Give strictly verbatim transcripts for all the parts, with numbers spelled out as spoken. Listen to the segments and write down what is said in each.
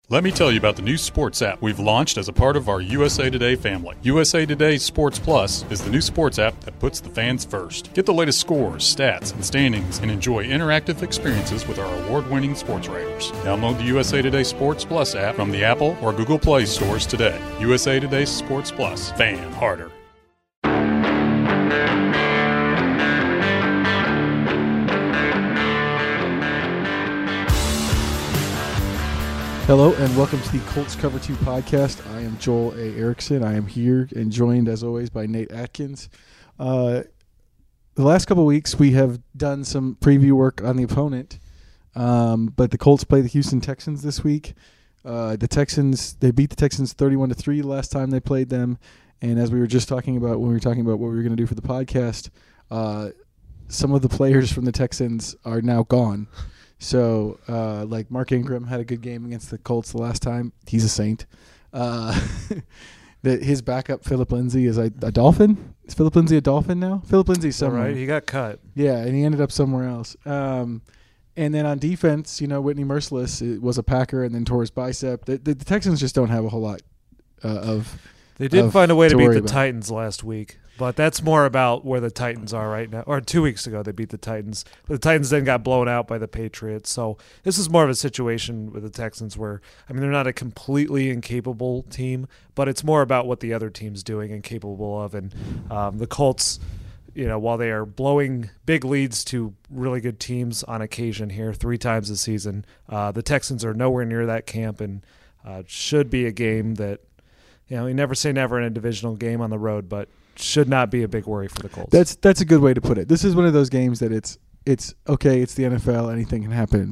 Let me tell you about the new sports app we've launched as a part of our U S A Today family. U S A Today Sports Plus is the new sports app that puts the fans first. Get the latest scores, stats, and standings and enjoy interactive experiences with our award-winning sports writers. Download the U S A Today Sports Plus app from the Apple or Google Play stores today. U S A Today Sports Plus. Fan harder. Hello and welcome to the Colts Cover two podcast. I am Joel A. Erickson. I am here and joined as always by Nate Atkins. Uh, the last couple of weeks we have done some preview work on the opponent, um, but the Colts play the Houston Texans this week. Uh, the Texans, they beat the Texans thirty-one to three the last time they played them, and as we were just talking about when we were talking about what we were going to do for the podcast, uh, some of the players from the Texans are now gone. So, uh, like Mark Ingram had a good game against the Colts the last time. He's a saint. Uh, that his backup, Philip Lindsay, is a, a Dolphin. Is Philip Lindsay a Dolphin now? Philip Lindsay's somewhere. All right, he got cut. Yeah, and he ended up somewhere else. Um, and then on defense, you know, Whitney Merciless was a Packer and then tore his bicep. The, the, the Texans just don't have a whole lot uh, of. They did of find a way to, to beat the about. Titans last week. But that's more about where the Titans are right now. Or two weeks ago, they beat the Titans. But the Titans then got blown out by the Patriots. So this is more of a situation with the Texans where, I mean, they're not a completely incapable team, but it's more about what the other team's doing and capable of. And um, the Colts, you know, while they are blowing big leads to really good teams on occasion here three times this season, uh, the Texans are nowhere near that camp and uh, should be a game that, you know, you never say never in a divisional game on the road, but should not be a big worry for the Colts. That's that's a good way to put it. This is one of those games that it's it's okay. It's the N F L. Anything can happen,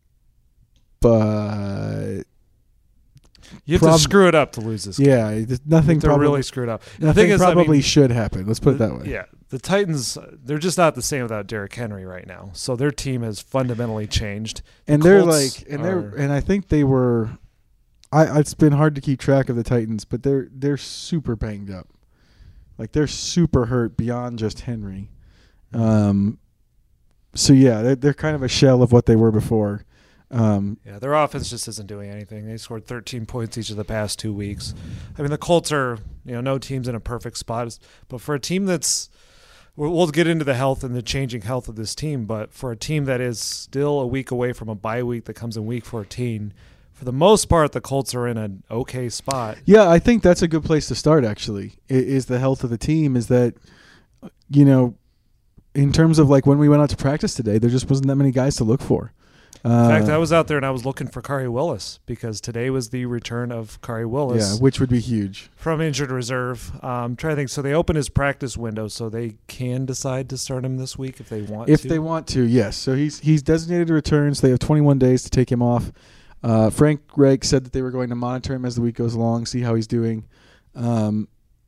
but you have prob- to screw it up to lose this game. Yeah, it's nothing. To probably, really screw it up. The nothing thing is, probably I mean, should happen. Let's put it that way. Yeah, the Titans, they're just not the same without Derrick Henry right now. So their team has fundamentally changed. The and they're Colts like, and are, they're, and I think they were. I it's been hard to keep track of the Titans, but they're they're super banged up. Like, they're super hurt beyond just Henry. Um, so, yeah, they're, they're kind of a shell of what they were before. Um, yeah, their offense just isn't doing anything. They scored thirteen points each of the past two weeks. I mean, the Colts are, you know, no team's in a perfect spot. But for a team that's – we'll get into the health and the changing health of this team, but for a team that is still a week away from a bye week that comes in week fourteen – for the most part, the Colts are in an okay spot. Yeah, I think that's a good place to start, actually, is the health of the team. Is that, you know, in terms of, like, when we went out to practice today, there just wasn't that many guys to look for. Uh, in fact, I was out there and I was looking for Khari Willis because today was the return of Khari Willis. Yeah, which would be huge. From injured reserve. Um, trying to think. So they open his practice window so they can decide to start him this week if they want if to. If they want to, yes. So he's he's designated to return, so they have twenty-one days to take him off. Uh, Frank Reich said that they were going to monitor him as the week goes along, see how he's doing. Um,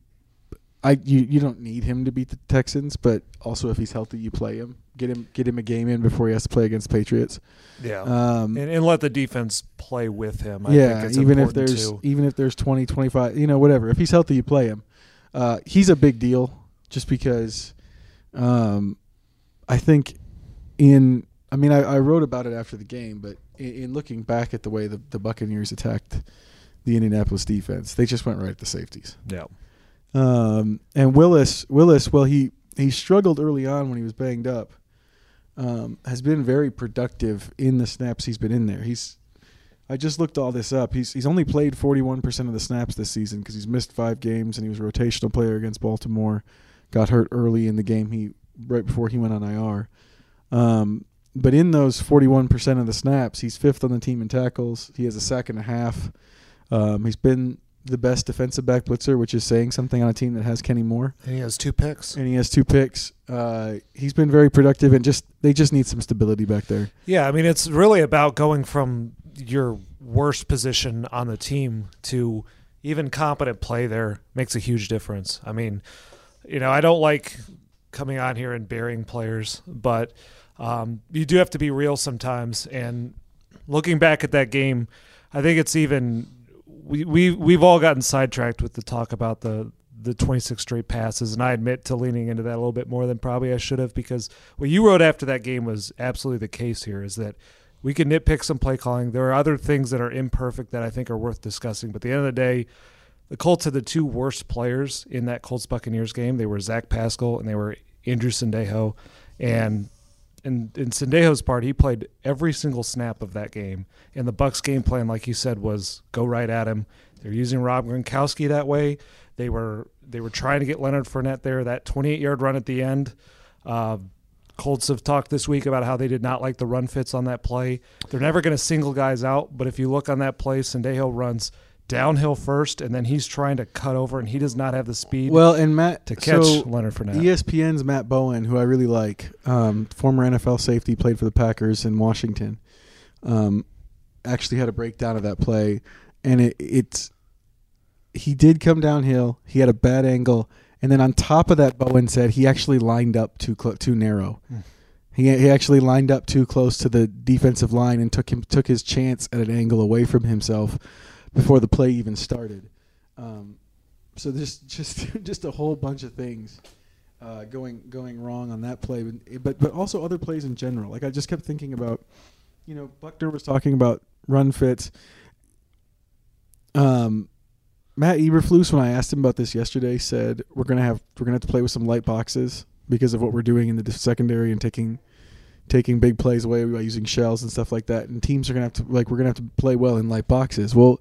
I you, you don't need him to beat the Texans, but also if he's healthy, you play him. Get him get him a game in before he has to play against the Patriots. Yeah, um, and, and let the defense play with him. I yeah, think it's even if important there's too. even if there's twenty, twenty-five, you know, whatever. If he's healthy, you play him. Uh, he's a big deal just because um, I think in. I mean, I, I wrote about it after the game, but in, in looking back at the way the, the Buccaneers attacked the Indianapolis defense, they just went right at the safeties. Yeah. Um, and Willis, Willis, well, he, he struggled early on when he was banged up. Um, has been very productive in the snaps he's been in there. He's, I just looked all this up. He's he's only played forty-one percent of the snaps this season because he's missed five games and he was a rotational player against Baltimore. Got hurt early in the game he right before he went on I R. Um, But in those forty-one percent of the snaps, he's fifth on the team in tackles. He has a sack and a half. Um, he's been the best defensive back blitzer, which is saying something on a team that has Kenny Moore. And he has two picks. And he has two picks. Uh, he's been very productive, and just they just need some stability back there. Yeah, I mean, it's really about going from your worst position on the team to even competent play there makes a huge difference. I mean, you know, I don't like coming on here and burying players, but um, you do have to be real sometimes. And looking back at that game, I think it's even we we we've all gotten sidetracked with the talk about the the twenty-six straight passes, and I admit to leaning into that a little bit more than probably I should have, because what you wrote after that game was absolutely the case here, is that we can nitpick some play calling. There are other things that are imperfect that I think are worth discussing. But at the end of the day, the Colts had the two worst players in that Colts-Buccaneers game. They were Zach Pascal and they were Andrew Sendejo. And in, in Sendejo's part, he played every single snap of that game. And the Bucs game plan, like you said, was go right at him. They're using Rob Gronkowski that way. They were they were trying to get Leonard Fournette there. That twenty-eight-yard run at the end, uh, Colts have talked this week about how they did not like the run fits on that play. They're never going to single guys out, but if you look on that play, Sendejo runs downhill first, and then he's trying to cut over, and he does not have the speed well, and Matt, to catch so Leonard Fournette. E S P N's Matt Bowen, who I really like, um, former N F L safety, played for the Packers in Washington, um, actually had a breakdown of that play, and it, it's he did come downhill. He had a bad angle. And then on top of that, Bowen said he actually lined up too cl- too narrow. Mm. He he actually lined up too close to the defensive line and took him took his chance at an angle away from himself before the play even started. Um, so there's just just a whole bunch of things uh, going going wrong on that play, but but also other plays in general. Like I just kept thinking about, you know, Buckner was talking about run fits. Um. Matt Eberflus, when I asked him about this yesterday, said we're gonna have we're gonna have to play with some light boxes because of what we're doing in the secondary and taking taking big plays away by using shells and stuff like that. And teams are gonna have to like we're gonna have to play well in light boxes. Well,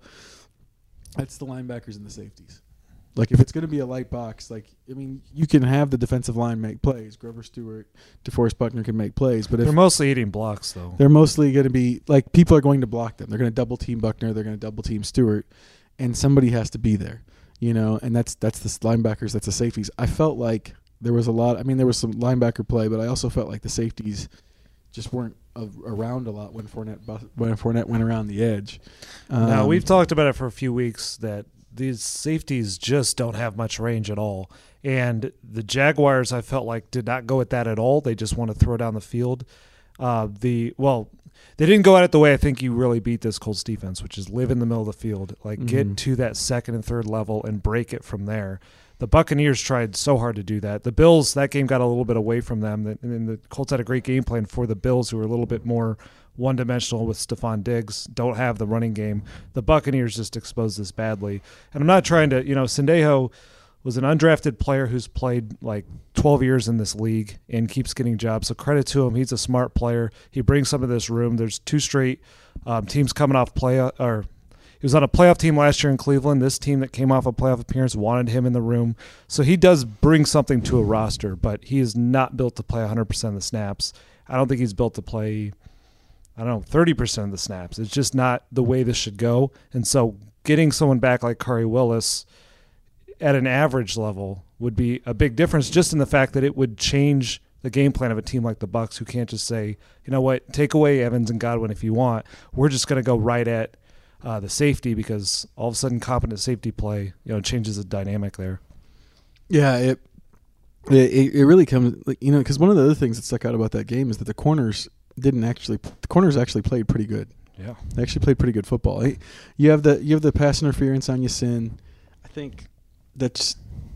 that's the linebackers and the safeties. Like if it's gonna be a light box, like I mean, you can have the defensive line make plays. Grover Stewart, DeForest Buckner can make plays, but if they're mostly eating blocks though. They're mostly gonna be like people are going to block them. They're gonna double team Buckner. They're gonna double team Stewart. And somebody has to be there, you know, and that's that's the linebackers, that's the safeties. I felt like there was a lot. I mean, there was some linebacker play, but I also felt like the safeties just weren't a, around a lot when Fournette when Fournette went around the edge. Um, now we've talked about it for a few weeks that these safeties just don't have much range at all, and the Jaguars I felt like did not go at that at all. They just want to throw down the field. Uh, the well. They didn't go at it the way I think you really beat this Colts defense, which is live in the middle of the field, like mm-hmm. get to that second and third level and break it from there. The Buccaneers tried so hard to do that. The Bills, that game got a little bit away from them, and then the Colts had a great game plan for the Bills, who were a little bit more one-dimensional with Stephon Diggs, don't have the running game. The Buccaneers just exposed this badly. And I'm not trying to, you know, Sendejo was an undrafted player who's played like twelve years in this league and keeps getting jobs. So credit to him. He's a smart player. He brings some of this room. There's two straight um, teams coming off play or he was on a playoff team last year in Cleveland. This team that came off a playoff appearance wanted him in the room. So he does bring something to a roster, but he is not built to play one hundred percent of the snaps. I don't think he's built to play, I don't know, thirty percent of the snaps. It's just not the way this should go. And so getting someone back like Khari Willis at an average level would be a big difference, just in the fact that it would change the game plan of a team like the Bucs, who can't just say, you know what, take away Evans and Godwin if you want. We're just going to go right at uh, the safety, because all of a sudden competent safety play, you know, changes the dynamic there. Yeah, it it, it really comes, like, you know, because one of the other things that stuck out about that game is that the corners didn't actually the corners actually played pretty good. Yeah, they actually played pretty good football. You have the you have the pass interference on Yasin. I think that's,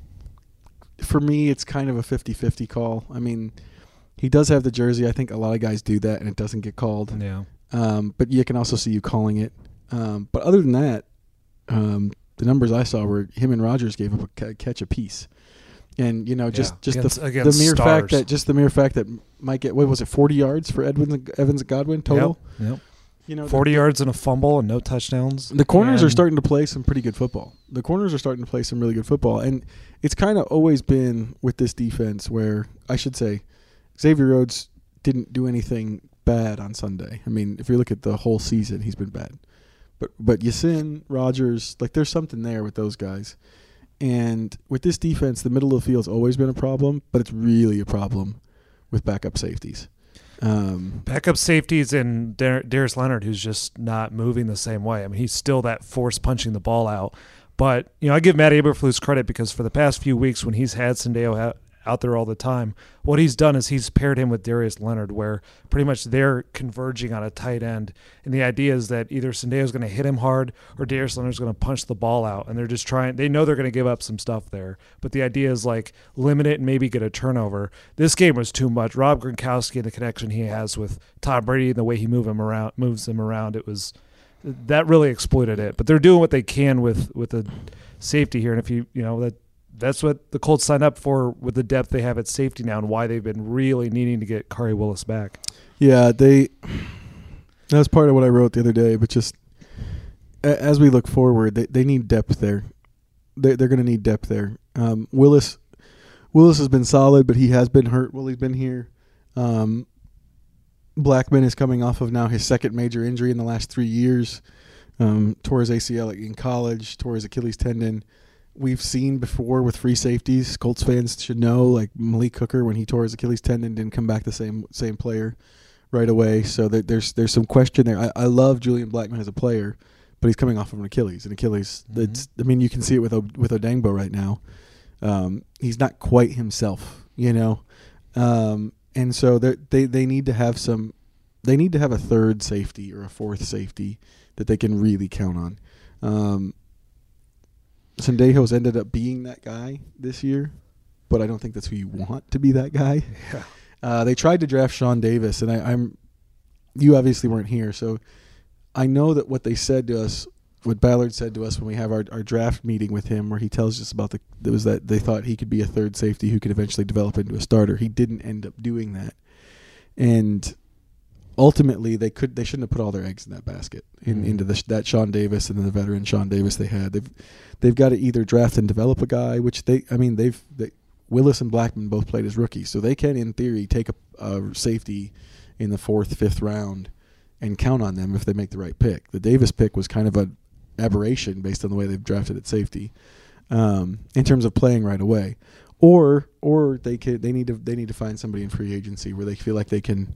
for me, it's kind of a fifty-fifty call. I mean, he does have the jersey. I think a lot of guys do that, and it doesn't get called. Yeah. Um, but you can also see you calling it. Um, but other than that, um, the numbers I saw were him and Rodgers gave up a catch apiece. And, you know, just, yeah. just against, the, against the mere stars. fact that just the mere fact that Mike get what was it forty yards for Edwin Evans and Godwin total. Yep. yep. You know, forty the, yards and a fumble and no touchdowns. The corners and are starting to play some pretty good football. The corners are starting to play some really good football, and it's kind of always been with this defense where, I should say, Xavier Rhodes didn't do anything bad on Sunday. I mean, if you look at the whole season, he's been bad. But but Yasin, Rodgers, like there's something there with those guys. And with this defense, the middle of the field's always been a problem, but it's really a problem with backup safeties. Um, Backup safeties and Dar- Darius Leonard, who's just not moving the same way. I mean, he's still that force punching the ball out. But, you know, I give Matt Eberflus credit because for the past few weeks when he's had Sendejo out there all the time. What he's done is he's paired him with Darius Leonard, where pretty much they're converging on a tight end. And the idea is that either Sendejo's going to hit him hard or Darius Leonard's going to punch the ball out. And they're just trying, they know they're going to give up some stuff there. But the idea is like limit it and maybe get a turnover. This game was too much. Rob Gronkowski and the connection he has with Tom Brady and the way he move him around, moves him around, it was, that really exploited it. But they're doing what they can with, with the safety here. And if you, you know, that, that's what the Colts signed up for with the depth they have at safety now and why they've been really needing to get Khari Willis back. Yeah, they that was part of what I wrote the other day, but just as we look forward, they, they need depth there. They, they're going to need depth there. Um, Willis Willis has been solid, but he has been hurt while he's been here. Um, Blackman is coming off of now his second major injury in the last three years. Um, tore his A C L in college, tore his Achilles tendon. We've seen before with free safeties. Colts fans should know, like Malik Hooker, when he tore his Achilles tendon, didn't come back the same same player right away. So that there's there's some question there. I, I love Julian Blackman as a player, but he's coming off of an Achilles. An Achilles, mm-hmm. It's, I mean, you can see it with with Odengbo right now. Um, he's not quite himself, you know. Um, and so they they need to have some. They need to have a third safety or a fourth safety that they can really count on. Um, Sendejo's ended up being that guy this year, but I don't think that's who you want to be that guy. Yeah. Uh, they tried to draft Sean Davis, and I, I'm. You obviously weren't here, so I know that what they said to us, what Ballard said to us when we have our, our draft meeting with him, where he tells us about the, it was that they thought he could be a third safety who could eventually develop into a starter. He didn't end up doing that, and ultimately, they could they shouldn't have put all their eggs in that basket in, mm-hmm. into the, that Sean Davis and then the veteran Sean Davis they had. They've they've got to either draft and develop a guy, which they I mean they've they, Willis and Blackman both played as rookies, so they can in theory take a, a safety in the fourth, fifth round and count on them if they make the right pick. The Davis pick was kind of an aberration based on the way they've drafted at safety um, in terms of playing right away, or or they could they need to they need to find somebody in free agency where they feel like they can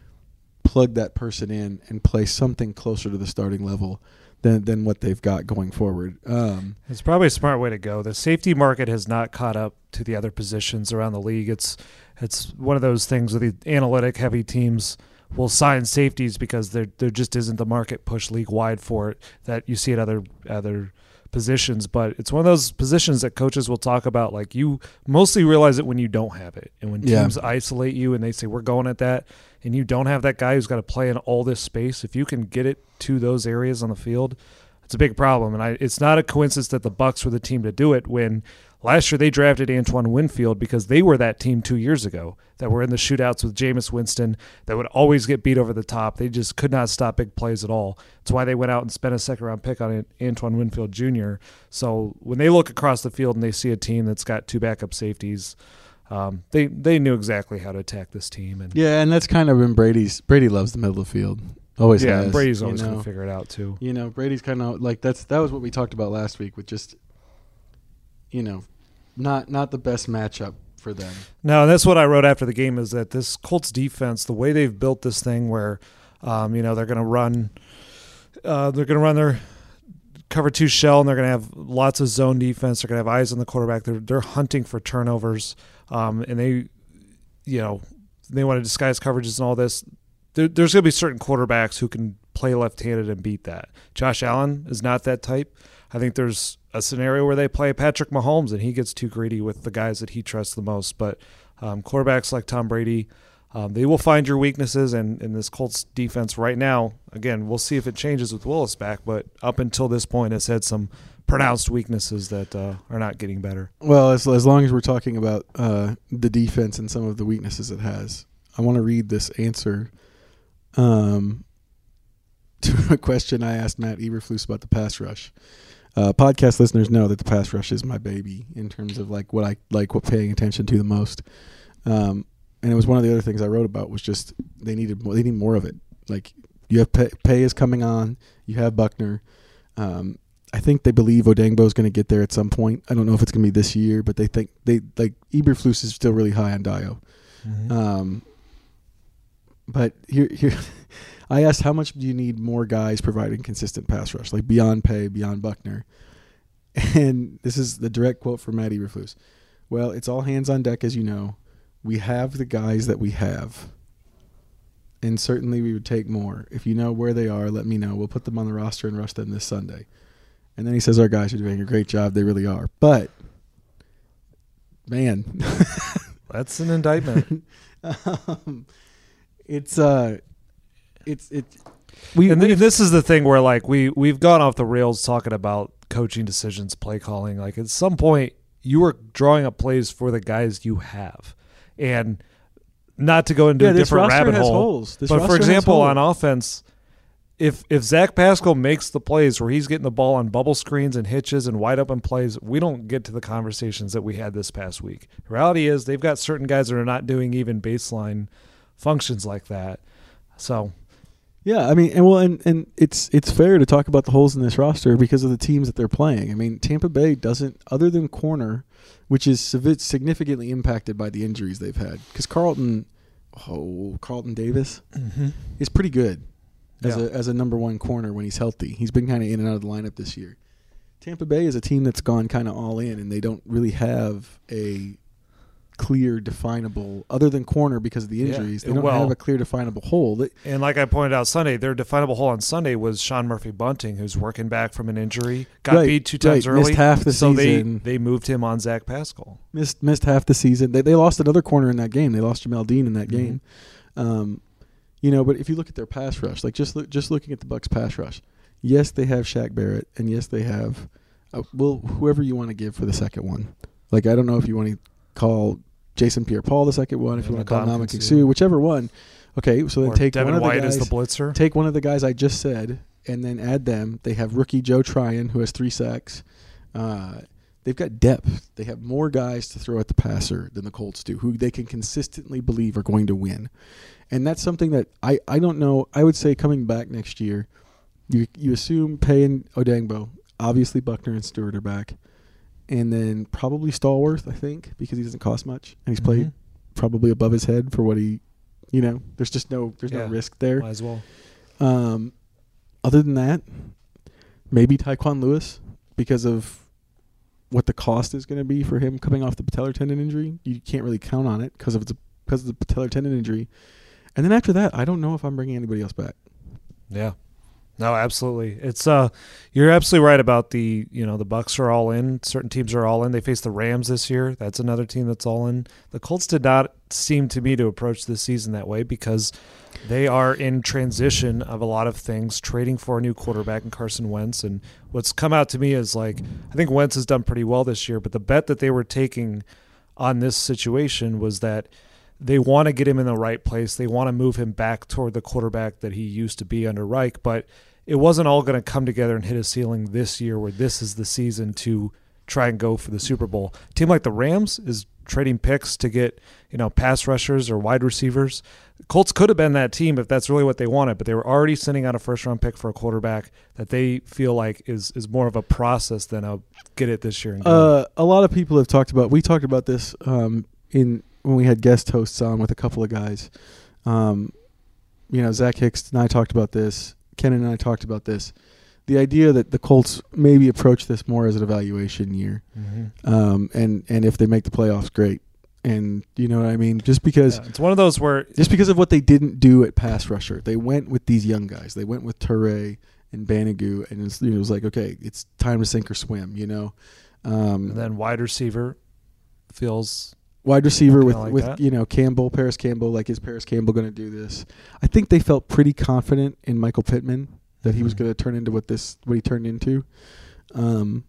plug that person in and play something closer to the starting level than than what they've got going forward. Um, it's probably a smart way to go. The safety market has not caught up to the other positions around the league. It's it's one of those things where the analytic heavy teams will sign safeties because there there just isn't the market push league wide for it that you see at other other positions. But it's one of those positions that coaches will talk about. Like, you mostly realize it when you don't have it, and when teams yeah. isolate you and they say we're going at that, and you don't have that guy who's got to play in all this space. If you can get it to those areas on the field, it's a big problem. And I, it's not a coincidence that the Bucs were the team to do it when last year they drafted Antoine Winfield because they were that team two years ago that were in the shootouts with Jameis Winston that would always get beat over the top. They just could not stop big plays at all. That's why they went out and spent a second-round pick on Antoine Winfield Junior So when they look across the field and they see a team that's got two backup safeties, Um, they they knew exactly how to attack this team, and yeah, and that's kind of been Brady's. Brady loves the middle of the field, always yeah. has. And Brady's always you know? going to figure it out too. You know, Brady's kind of like that's that was what we talked about last week with just, you know, not not the best matchup for them. No, that's what I wrote after the game is that this Colts defense, the way they've built this thing, where, um, you know, they're going to run, uh, they're going to run their cover two shell, and they're going to have lots of zone defense. They're going to have eyes on the quarterback. They're they're hunting for turnovers. Um, and they, you know, they want to disguise coverages and all this. There, there's going to be certain quarterbacks who can play left-handed and beat that. Josh Allen is not that type. I think there's a scenario where they play Patrick Mahomes and he gets too greedy with the guys that he trusts the most. But um, quarterbacks like Tom Brady, um, they will find your weaknesses. And in this Colts defense right now, again, we'll see if it changes with Willis back. But up until this point, it's had some pronounced weaknesses that uh, are not getting better. Well, as as long as we're talking about uh, the defense and some of the weaknesses it has, I want to read this answer um, to a question I asked Matt Eberflus about the pass rush. Uh, podcast listeners know that the pass rush is my baby in terms of like what I like, what paying attention to the most. Um, and it was one of the other things I wrote about was just they needed more, they need more of it. Like you have pay, pay is coming on, you have Buckner. Um, I think they believe Odengbo is going to get there at some point. I don't know if it's going to be this year, but they think they like Eberflus is still really high on Dio. Mm-hmm. Um, but here, here, I asked how much do you need more guys providing consistent pass rush, like beyond Pay, beyond Buckner, and this is the direct quote from Matt Eberflus. Well, it's all hands on deck, as you know. We have the guys that we have. And certainly we would take more. If you know where they are, let me know. We'll put them on the roster and rush them this Sunday. And then he says our guys are doing a great job. They really are. But, man. That's an indictment. um, it's, uh, it's, it's, we, and th- this is the thing where, like, we, we've gone off the rails talking about coaching decisions, play calling. Like, at some point, you are drawing up plays for the guys you have. And not to go into yeah, a this different roster rabbit has hole, holes. This but roster for has example, holes. on offense, if if Zach Pascal makes the plays where he's getting the ball on bubble screens and hitches and wide open plays, we don't get to the conversations that we had this past week. The reality is they've got certain guys that are not doing even baseline functions like that. So, yeah, I mean, and well, and, and it's it's fair to talk about the holes in this roster because of the teams that they're playing. I mean, Tampa Bay doesn't, other than corner, which is significantly impacted by the injuries they've had. Because Carlton, oh, Carlton Davis mm-hmm. is pretty good as yeah. a as a number one corner when he's healthy. He's been kind of in and out of the lineup this year. Tampa Bay is a team that's gone kind of all in, and they don't really have a clear, definable, other than corner because of the injuries, yeah. they don't well, have a clear, definable hole. They, and like I pointed out Sunday, their definable hole on Sunday was Sean Murphy-Bunting, who's working back from an injury, got right, beat two times right, early, missed half the so season. they, they moved him on Zach Pascal. Missed missed half the season. They they lost another corner in that game. They lost Jamel Dean in that Mm-hmm. game. Um, you know, but if you look at their pass rush, like just look, just looking at the Bucs pass rush, yes, they have Shaq Barrett, and yes, they have, uh, well, whoever you want to give for the second one. Like I don't know if you want to call Jason Pierre-Paul the second one, if you want to call Ndamukong Suh, whichever one. Okay, so then or take Devin one of White the guys, as the blitzer. Take one of the guys I just said, and then add them. They have rookie Joe Tryon, who has three sacks. Uh, they've got depth. They have more guys to throw at the passer than the Colts do, who they can consistently believe are going to win. And that's something that I, I don't know. I would say coming back next year, you you assume Pay and Odangbo. Obviously, Buckner and Stewart are back. And then probably Stallworth, I think, because he doesn't cost much. And he's Mm-hmm. played probably above his head for what he, you know, there's just no there's yeah, no risk there. Might as well. Um, other than that, maybe Tyquan Lewis because of what the cost is going to be for him coming off the patellar tendon injury. You can't really count on it because of it's a, because of the patellar tendon injury. And then after that, I don't know if I'm bringing anybody else back. Yeah. No, absolutely. It's uh, you're absolutely right about the you know the Bucs are all in. Certain teams are all in. They face the Rams this year. That's another team that's all in. The Colts did not seem to me to approach this season that way because they are in transition of a lot of things, trading for a new quarterback in Carson Wentz. And what's come out to me is like I think Wentz has done pretty well this year, but the bet that they were taking on this situation was that they want to get him in the right place. They want to move him back toward the quarterback that he used to be under Reich, but it wasn't all going to come together and hit a ceiling this year where this is the season to try and go for the Super Bowl. A team like the Rams is trading picks to get, you know, pass rushers or wide receivers. Colts could have been that team if that's really what they wanted, but they were already sending out a first-round pick for a quarterback that they feel like is is more of a process than a get it this year. And uh, a lot of people have talked about, we talked about this um, in when we had guest hosts on with a couple of guys. Um, you know, Zach Hicks and I talked about this. Ken and I talked about this. The idea that the Colts maybe approach this more as an evaluation year. Mm-hmm. Um, and, and if they make the playoffs, great. And you know what I mean? Just because yeah, it's one of those where just because of what they didn't do at pass rusher, they went with these young guys. They went with Toure and Banigou, and it was, you know, it was like, okay, it's time to sink or swim, you know. Um, and then wide receiver feels wide receiver with, like with that. you know, Campbell, Paris Campbell. Like, is Paris Campbell going to do this? I think they felt pretty confident in Michael Pittman that he was Mm-hmm. going to turn into what this what he turned into. Um,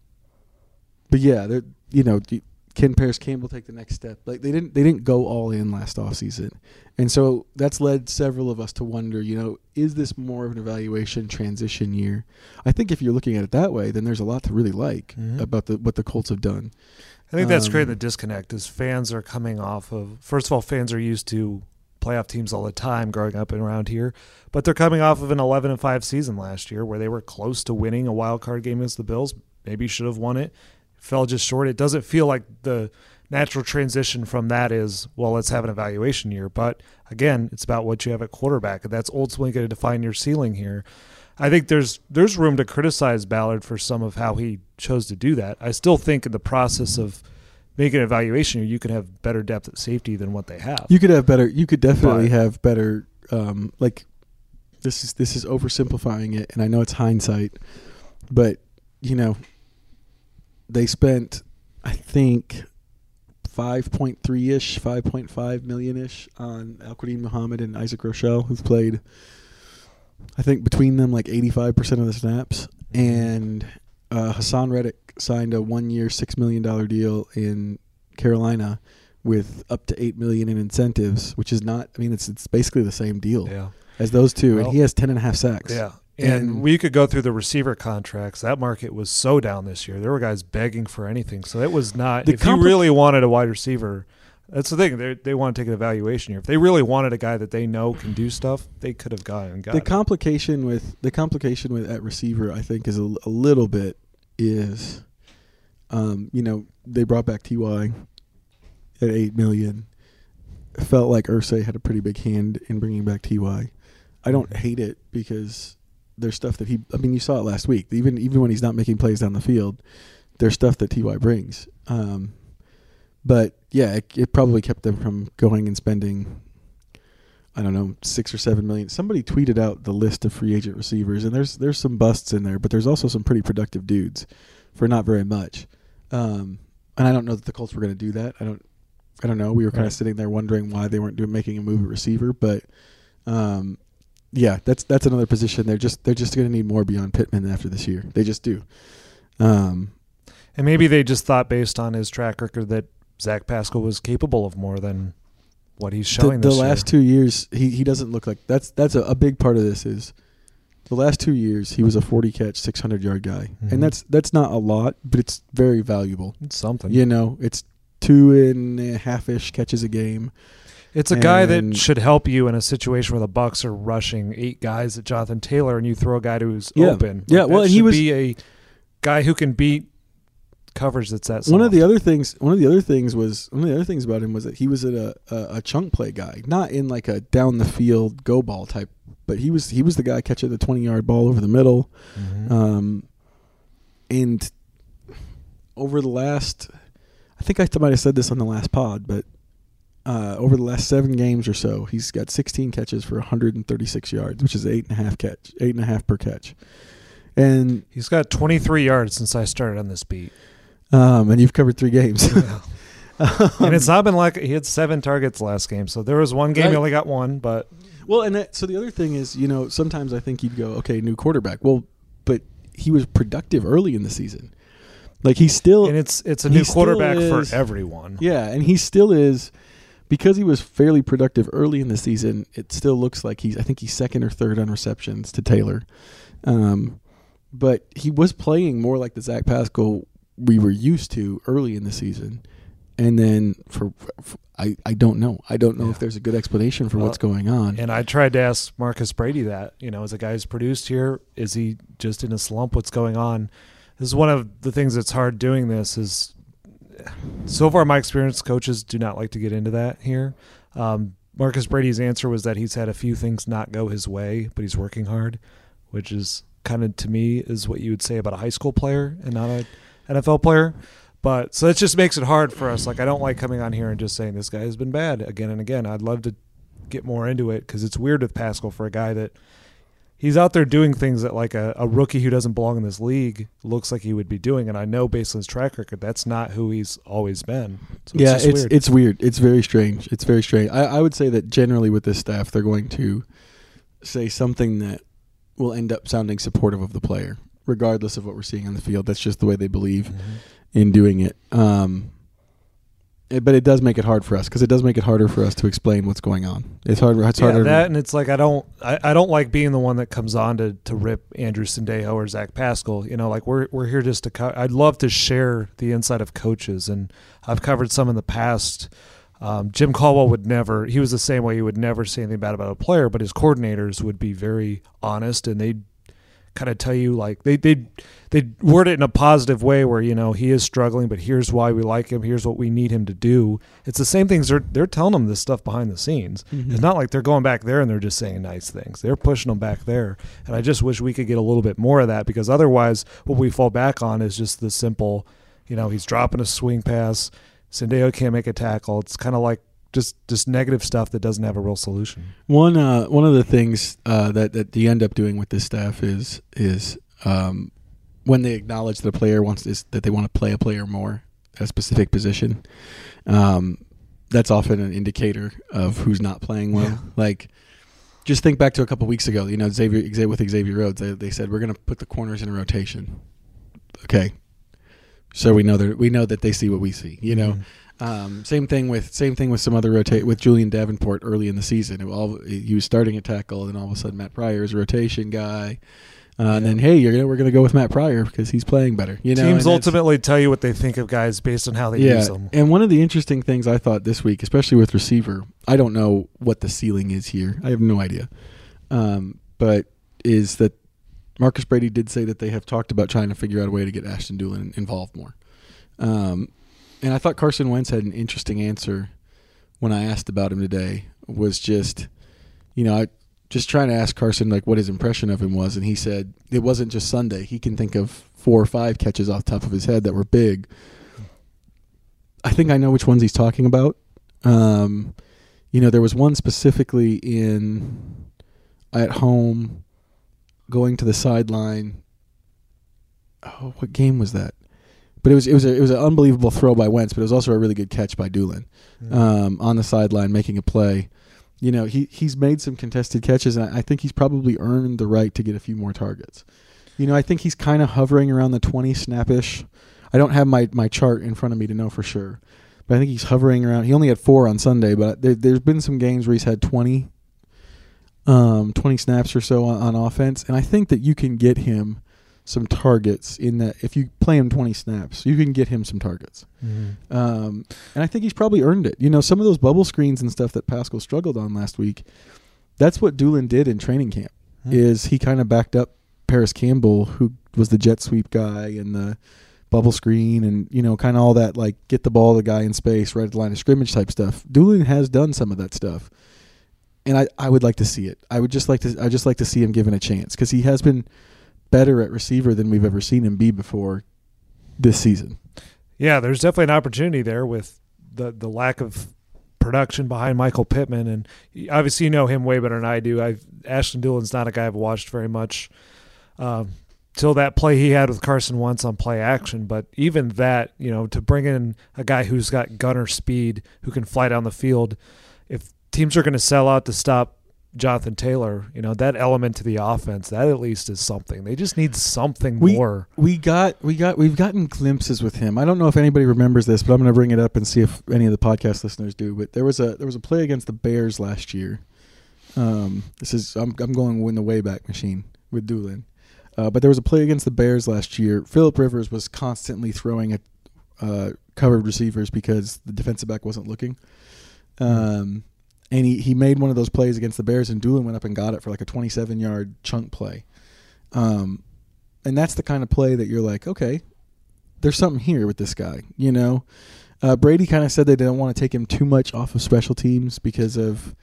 but yeah, they're- you know, can Paris Campbell take the next step? Like they didn't they didn't go all in last offseason. And so that's led several of us to wonder, you know, is this more of an evaluation transition year? I think if you're looking at it that way, then there's a lot to really like Mhm. about the what the Colts have done. I think that's Um, creating the disconnect is fans are coming off of, first of all, fans are used to playoff teams all the time growing up and around here, but they're coming off of an eleven and five season last year where they were close to winning a wild card game against the Bills, maybe should have won it, fell just short. It doesn't feel like the natural transition from that is, well, let's have an evaluation year. But again, it's about what you have at quarterback, and that's ultimately going to define your ceiling here. I think there's there's room to criticize Ballard for some of how he chose to do that. I still think in the process of make an evaluation, you could have better depth at safety than what they have. You could have better. You could definitely But- have better. Um, like this is this is oversimplifying it, and I know it's hindsight, but you know, they spent, I think, five point three ish, five point five million ish on Al-Quadin Muhammad and Isaac Rochelle, who've played, I think, between them like eighty-five percent of the snaps, and uh, Hassan Reddick signed a one-year, six million dollar deal in Carolina with up to eight million in incentives, which is not. I mean, it's it's basically the same deal Yeah. as those two, Well, and he has ten and a half sacks. Yeah. And, And- we could go through the receiver contracts. That market was so down this year. There were guys begging for anything. So it was not. The if compli- you really wanted a wide receiver, that's the thing. They they want to take an evaluation here. If they really wanted a guy that they know can do stuff, they could have gotten and got The it. complication with the complication with at receiver, I think, is a, a little bit is, um, you know, they brought back T Y at eight million. Felt like Irsay had a pretty big hand in bringing back T Y. I don't hate it because there's stuff that he. I mean, you saw it last week. Even even when he's not making plays down the field, there's stuff that T Y brings. Um, but yeah, it, it probably kept them from going and spending, I don't know, six or seven million. Somebody tweeted out the list of free agent receivers, and there's there's some busts in there, but there's also some pretty productive dudes for not very much. Um, and I don't know that the Colts were going to do that. I don't. I don't know. We were kind Right. of sitting there wondering why they weren't doing making a move at receiver, but um, yeah, that's that's another position. They're just they're just going to need more beyond Pittman after this year. They just do. Um, And maybe they just thought, based on his track record, that Zach Pascal was capable of more than what he's the showing the this last year. two years, he, he doesn't look like that's that's a, a big part of this is the last two years he was a forty catch, six hundred yard guy, Mhm. and that's that's not a lot, but it's very valuable. It's something. You know, it's two and a half ish catches a game. It's a guy And- that should help you in a situation where the Bucks are rushing eight guys at Jonathan Taylor, and you throw a guy who's Yeah. open. Yeah, Like, well, that and he should was- be a guy who can beat coverage that's that. One of the soft. other things, one of the other things was one of the other things about him was that he was a a, a chunk play guy, not in like a down the field go ball type, but he was he was the guy catching the twenty yard ball over the middle, Mhm. um, and over the last, I think I might have said this on the last pod, but uh, over the last seven games or so, he's got sixteen catches for one hundred thirty-six yards, which is eight and a half catch, eight and a half per catch, and He's got twenty-three yards since I started on this beat. um, and you've covered three games. And it's not been like he had seven targets last game. So there was one game he Right. only got one, but Well, and that, so the other thing is, you know, sometimes I think you'd go, okay, new quarterback. Well, but he was productive early in the season. Like he still, and it's it's a he new still quarterback is- for everyone. yeah, and he still is, because he was fairly productive early in the season. It still looks like he's, I think he's second or third on receptions to Taylor, um, but he was playing more like the Zach Pascal we were used to early in the season. And then for, for I, I don't know. I don't know Yeah. if there's a good explanation for Well, what's going on. And I tried to ask Marcus Brady that, you know, as a guy who's produced here, is he just in a slump? What's going on? This is one of the things that's hard doing this is so far my experience, coaches do not like to get into that here. Um, Marcus Brady's answer was that he's had a few things not go his way, but he's working hard, which is kind of, to me, is what you would say about a high school player and not an N F L player. But so it just makes it hard for us. Like, I don't like coming on here and just saying this guy has been bad again and again. I'd love to get more into it because it's weird with Pascal for a guy that he's out there doing things that like a, a rookie who doesn't belong in this league looks like he would be doing. And I know based on his track record, that's not who he's always been. So yeah, just it's weird. it's weird. It's very strange. It's very strange. I, I would say that generally with this staff, they're going to say something that will end up sounding supportive of the player, regardless of what we're seeing on the field. That's just the way they believe Mhm. in doing it. Um, it- but it does make it hard for us because it does make it harder for us to explain what's going on. It's hard. It's Yeah, harder. that, and it's like I don't, I, I don't like being the one that comes on to, to rip Andrew Sendejo or Zach Pascal. You know, like we're we're here just to. Co- I'd love to share the insight of coaches, and I've covered some in the past. Um, Jim Caldwell would never. He was the same way. He would never say anything bad about a player, but his coordinators would be very honest, and they'd kind of tell you like they they they word it in a positive way where, you know, he is struggling, but here's why we like him. Here's what we need him to do. It's the same things they're they're telling him this stuff behind the scenes. Mhm. It's not like they're going back there and they're just saying nice things. They're pushing them back there, and I just wish we could get a little bit more of that because otherwise, what we fall back on is just the simple, you know, he's dropping a swing pass. Sendejo can't make a tackle. It's kind of like just just negative stuff that doesn't have a real solution. One uh, one of the things uh, that that you end up doing with this staff is is um, when they acknowledge that a player wants is that they want to play a player more at a specific position. Um, that's often an indicator of who's not playing well. Yeah. Like, just think back to a couple weeks ago. You know, Xavier with Xavier Rhodes, they, they said we're going to put the corners in a rotation. Okay, so we know that we know that they see what we see. You know, mm-hmm. um, same thing with same thing with some other rotate with Julian Davenport early in the season. It all he was starting at tackle, and all of a sudden Matt Pryor is a rotation guy. Uh, yeah. And then, hey, you're gonna, we're going to go with Matt Pryor because he's playing better. You know, teams ultimately tell you what they think of guys based on how they yeah, use them. And one of the interesting things I thought this week, especially with receiver, I don't know what the ceiling is here. I have no idea. Um, but is that Marcus Brady did say that they have talked about trying to figure out a way to get Ashton Dulin involved more. Um, and I thought Carson Wentz had an interesting answer when I asked about him today. Was just, you know, I. Just trying to ask Carson like what his impression of him was, and he said it wasn't just Sunday. He can think of four or five catches off the top of his head that were big. I think I know which ones he's talking about. Um, you know, there was one specifically in at home, going to the sideline. Oh, what game was that? But it was it was a, it was an unbelievable throw by Wentz, but it was also a really good catch by Dulin mm-hmm. um, on the sideline making a play. You know, he, he's made some contested catches, and I think he's probably earned the right to get a few more targets. You know, I think he's kind of hovering around the twenty snap-ish. I don't have my, my chart in front of me to know for sure, but I think he's hovering around. He only had four on Sunday, but there, there's been some games where he's had twenty, um, twenty snaps or so on, on offense, and I think that you can get him some targets in that. If you play him twenty snaps, you can get him some targets. Mm-hmm. Um, and I think he's probably earned it. You know, some of those bubble screens and stuff that Pascal struggled on last week, that's what Dulin did in training camp, mm-hmm. is he kind of backed up Paris Campbell, who was the jet sweep guy and the bubble screen and, you know, kind of all that, like, get the ball to the guy in space, right at the line of scrimmage type stuff. Dulin has done some of that stuff. And I, I would like to see it. I would just like to I just like to see him given a chance because he has been better at receiver than we've ever seen him be before this season. Yeah, there's definitely an opportunity there with the the lack of production behind Michael Pittman, and obviously you know him way better than I do. I've Ashton Dulin's not a guy I've watched very much um, till that play he had with Carson Wentz on play action. But even that, you know, to bring in a guy who's got gunner speed, who can fly down the field, if teams are going to sell out to stop Jonathan Taylor, you know, that element to the offense, that at least is something. They just need something we, more. We got, we got, we've gotten glimpses with him. I don't know if anybody remembers this, but I'm going to bring it up and see if any of the podcast listeners do. But there was a there was a play against the Bears last year. Um, this is I'm I'm going in the Wayback Machine with Dulin, uh, but there was a play against the Bears last year. Phillip Rivers was constantly throwing at uh, covered receivers because the defensive back wasn't looking. Um. Mm-hmm. And he, he made one of those plays against the Bears, and Dulin went up and got it for like a twenty-seven-yard chunk play. Um, and that's the kind of play that you're like, okay, there's something here with this guy, you know. Uh, Brady kind of said they didn't want to take him too much off of special teams because of,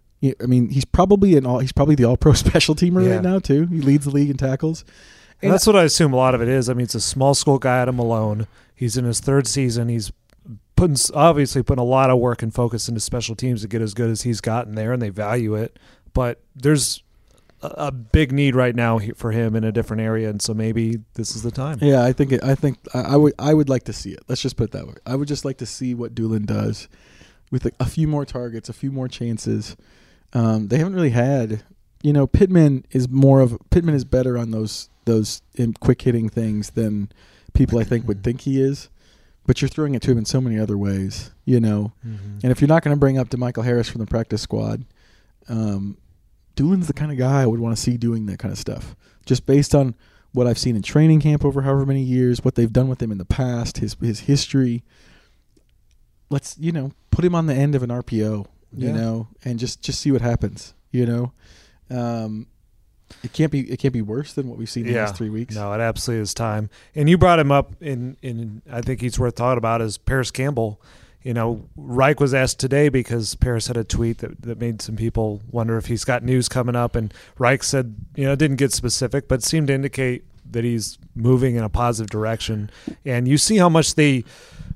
I mean, he's probably an all he's probably the all-pro special teamer yeah. right now too. He leads the league in tackles. And that's what I assume a lot of it is. I mean, it's a small school guy out of Malone. He's in his third season. He's putting obviously putting a lot of work and focus into special teams to get as good as he's gotten there, and they value it. But there's a, a big need right now for him in a different area, and so maybe this is the time. Yeah, I think it, I think I, I would I would like to see it. Let's just put it that way. I would just like to see what Dulin does with a, a few more targets, a few more chances. Um, they haven't really had, you know, Pittman is more of Pittman is better on those those quick hitting things than people I think would think he is. But you're throwing it to him in so many other ways, you know. Mm-hmm. And if you're not going to bring up DeMichael Harris from the practice squad, um, Dulin's the kind of guy I would want to see doing that kind of stuff. Just based on what I've seen in training camp over however many years, what they've done with him in the past, his his history. Let's, you know, put him on the end of an R P O, you yeah. know, and just, just see what happens, you know. Um, It can't be. It can't be worse than what we've seen in yeah. the last three weeks. No, it absolutely is time. And you brought him up in. In I think he's worth talking about is Paris Campbell. You know, Reich was asked today because Paris had a tweet that, that made some people wonder if he's got news coming up. And Reich said, you know, didn't get specific, but seemed to indicate that he's moving in a positive direction. And you see how much they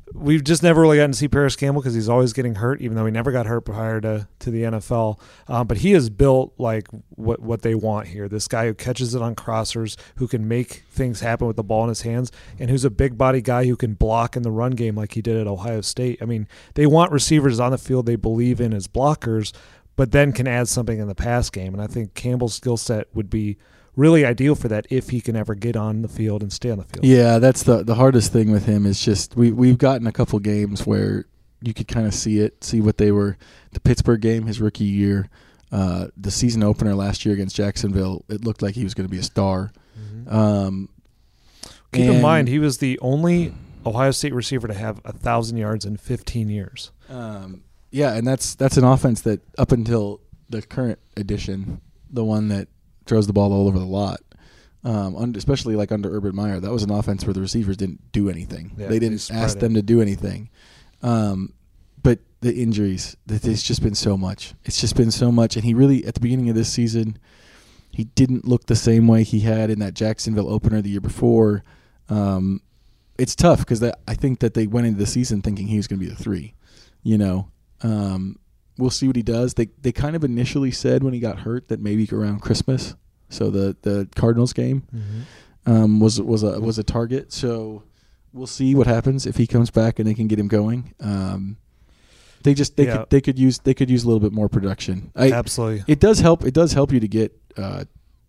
we've just never really gotten to see Paris Campbell because he's always getting hurt, even though he never got hurt prior to, to the N F L. Um, but he is built like what what they want here. This guy who catches it on crossers, who can make things happen with the ball in his hands, and who's a big body guy who can block in the run game like he did at Ohio State. I mean, they want receivers on the field they believe in as blockers, but then can add something in the pass game. And I think Campbell's skill set would be really ideal for that if he can ever get on the field and stay on the field. Yeah, that's the the hardest thing with him is just we we've gotten a couple games where you could kind of see it, see what they were. The Pittsburgh game, his rookie year, uh, the season opener last year against Jacksonville, it looked like he was going to be a star. Mm-hmm. Um, Keep in mind, he was the only Ohio State receiver to have a thousand yards in fifteen years. Um, yeah, and that's that's an offense that up until the current edition, the one that throws the ball all over the lot, um, under, especially like under Urban Meyer. That was an offense where the receivers didn't do anything. Yeah, they didn't they ask them to do anything. Um, but the injuries, it's just been so much. It's just been so much. And he really, at the beginning of this season, he didn't look the same way he had in that Jacksonville opener the year before. Um, it's tough because I think that they went into the season thinking he was going to be the three, you know. Um, We'll see what he does. They they kind of initially said when he got hurt that maybe around Christmas, so the, the Cardinals game mm-hmm. um, was was a was a target. So we'll see what happens if he comes back and they can get him going. Um, they just they yeah. could they could use they could use a little bit more production. I, Absolutely, it does help. It does help you to get. Uh,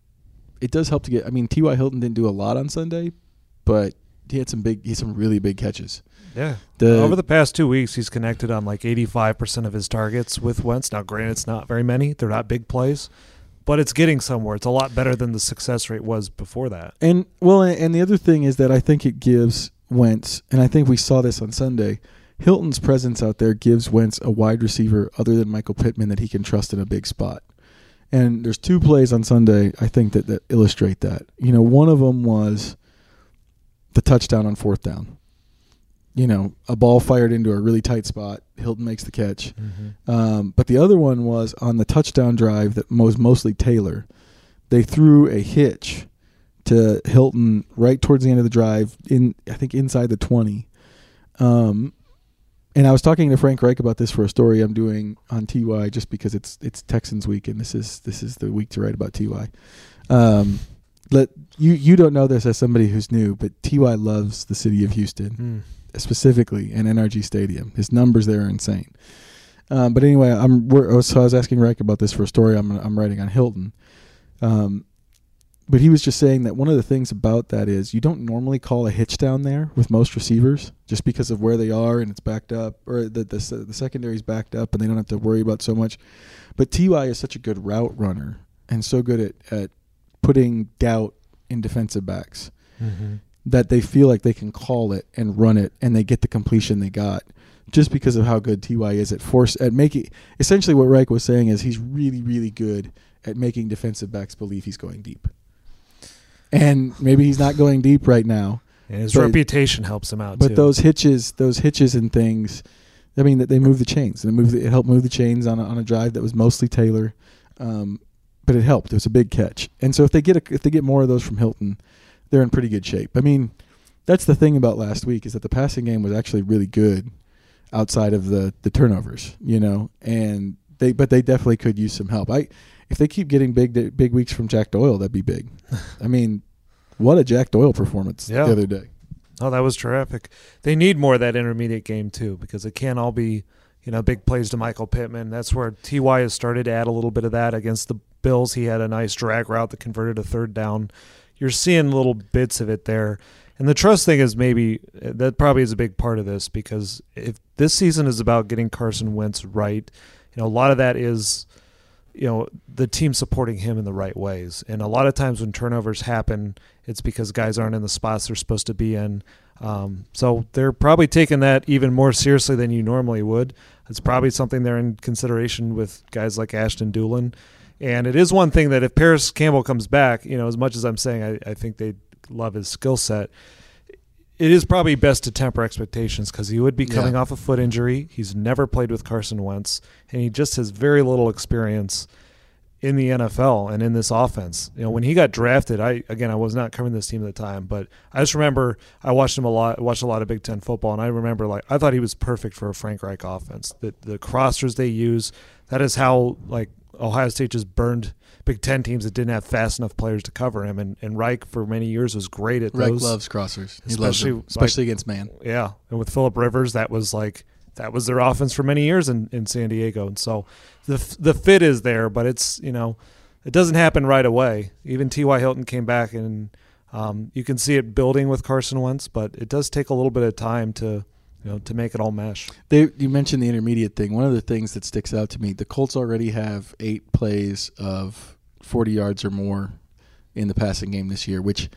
it does help to get. I mean, T Y. Hilton didn't do a lot on Sunday, but he had some big. He had some really big catches. Yeah. The, Over the past two weeks, he's connected on like eighty-five percent of his targets with Wentz. Now, granted, it's not very many. They're not big plays, but it's getting somewhere. It's a lot better than the success rate was before that. And, well, and the other thing is that I think it gives Wentz, and I think we saw this on Sunday, Hilton's presence out there gives Wentz a wide receiver other than Michael Pittman that he can trust in a big spot. And there's two plays on Sunday, I think, that, that illustrate that. You know, one of them was the touchdown on fourth down. You know, a ball fired into a really tight spot. Hilton makes the catch. Mm-hmm. Um, but the other one was on the touchdown drive that was mostly Taylor. They threw a hitch to Hilton right towards the end of the drive, in I think inside the twenty. Um, and I was talking to Frank Reich about this for a story I'm doing on T Y just because it's it's Texans week and this is this is the week to write about T Y. Um, let you you don't know this as somebody who's new, but T Y loves the city of Houston. Mm. Specifically in N R G Stadium. His numbers there are insane. Um, but anyway, I'm we're, so I was asking Reich about this for a story I'm I'm writing on Hilton. Um, but he was just saying that one of the things about that is you don't normally call a hitch down there with most receivers just because of where they are and it's backed up, or the the, the secondary's backed up and they don't have to worry about so much. But T Y is such a good route runner and so good at, at putting doubt in defensive backs. Mm-hmm. That they feel like they can call it and run it and they get the completion they got just because of how good T Y is at force at making. Essentially what Reich was saying is he's really, really good at making defensive backs believe he's going deep. And maybe he's not going deep right now. Yeah, his but, reputation helps him out but too. But those hitches, those hitches and things, I mean, that they move the chains. They move the, it helped move the chains on a, on a drive that was mostly Taylor. Um, but it helped. It was a big catch. And so if they get a, if they get more of those from Hilton, they're in pretty good shape. I mean, that's the thing about last week is that the passing game was actually really good outside of the, the turnovers, you know, and they but they definitely could use some help. I if they keep getting big big weeks from Jack Doyle, that'd be big. I mean, what a Jack Doyle performance yeah. the other day. Oh, that was terrific. They need more of that intermediate game too because it can't all be, you know, big plays to Michael Pittman. That's where T Y has started to add a little bit of that against the Bills. He had a nice drag route that converted a third down. You're seeing little bits of it there. And the trust thing is maybe that probably is a big part of this because if this season is about getting Carson Wentz right, you know, a lot of that is, you know, the team supporting him in the right ways. And a lot of times when turnovers happen, it's because guys aren't in the spots they're supposed to be in. Um, so they're probably taking that even more seriously than you normally would. It's probably something they're in consideration with guys like Ashton Dulin. And it is one thing that if Paris Campbell comes back, you know, as much as I'm saying I, I think they love his skill set, it is probably best to temper expectations because he would be coming yeah. off a foot injury. He's never played with Carson Wentz, and he just has very little experience. in the N F L and in this offense. You know, when he got drafted, I again I was not covering this team at the time, but I just remember I watched him a lot, watched a lot of Big Ten football, and I remember like I thought he was perfect for a Frank Reich offense. The the crossers they use, that is how like Ohio State just burned Big Ten teams that didn't have fast enough players to cover him, and, and Reich for many years was great at Reich those. loves crossers, he especially loves them, especially like, against man. Yeah, and with Phillip Rivers, that was like. That was their offense for many years in, in San Diego. And so the the fit is there, but it's, you know, it doesn't happen right away. Even T Y. Hilton came back, and um, you can see it building with Carson Wentz, but it does take a little bit of time to, you know, to make it all mesh. They, you mentioned the intermediate thing. One of the things that sticks out to me, the Colts already have eight plays of forty yards or more in the passing game this year, which –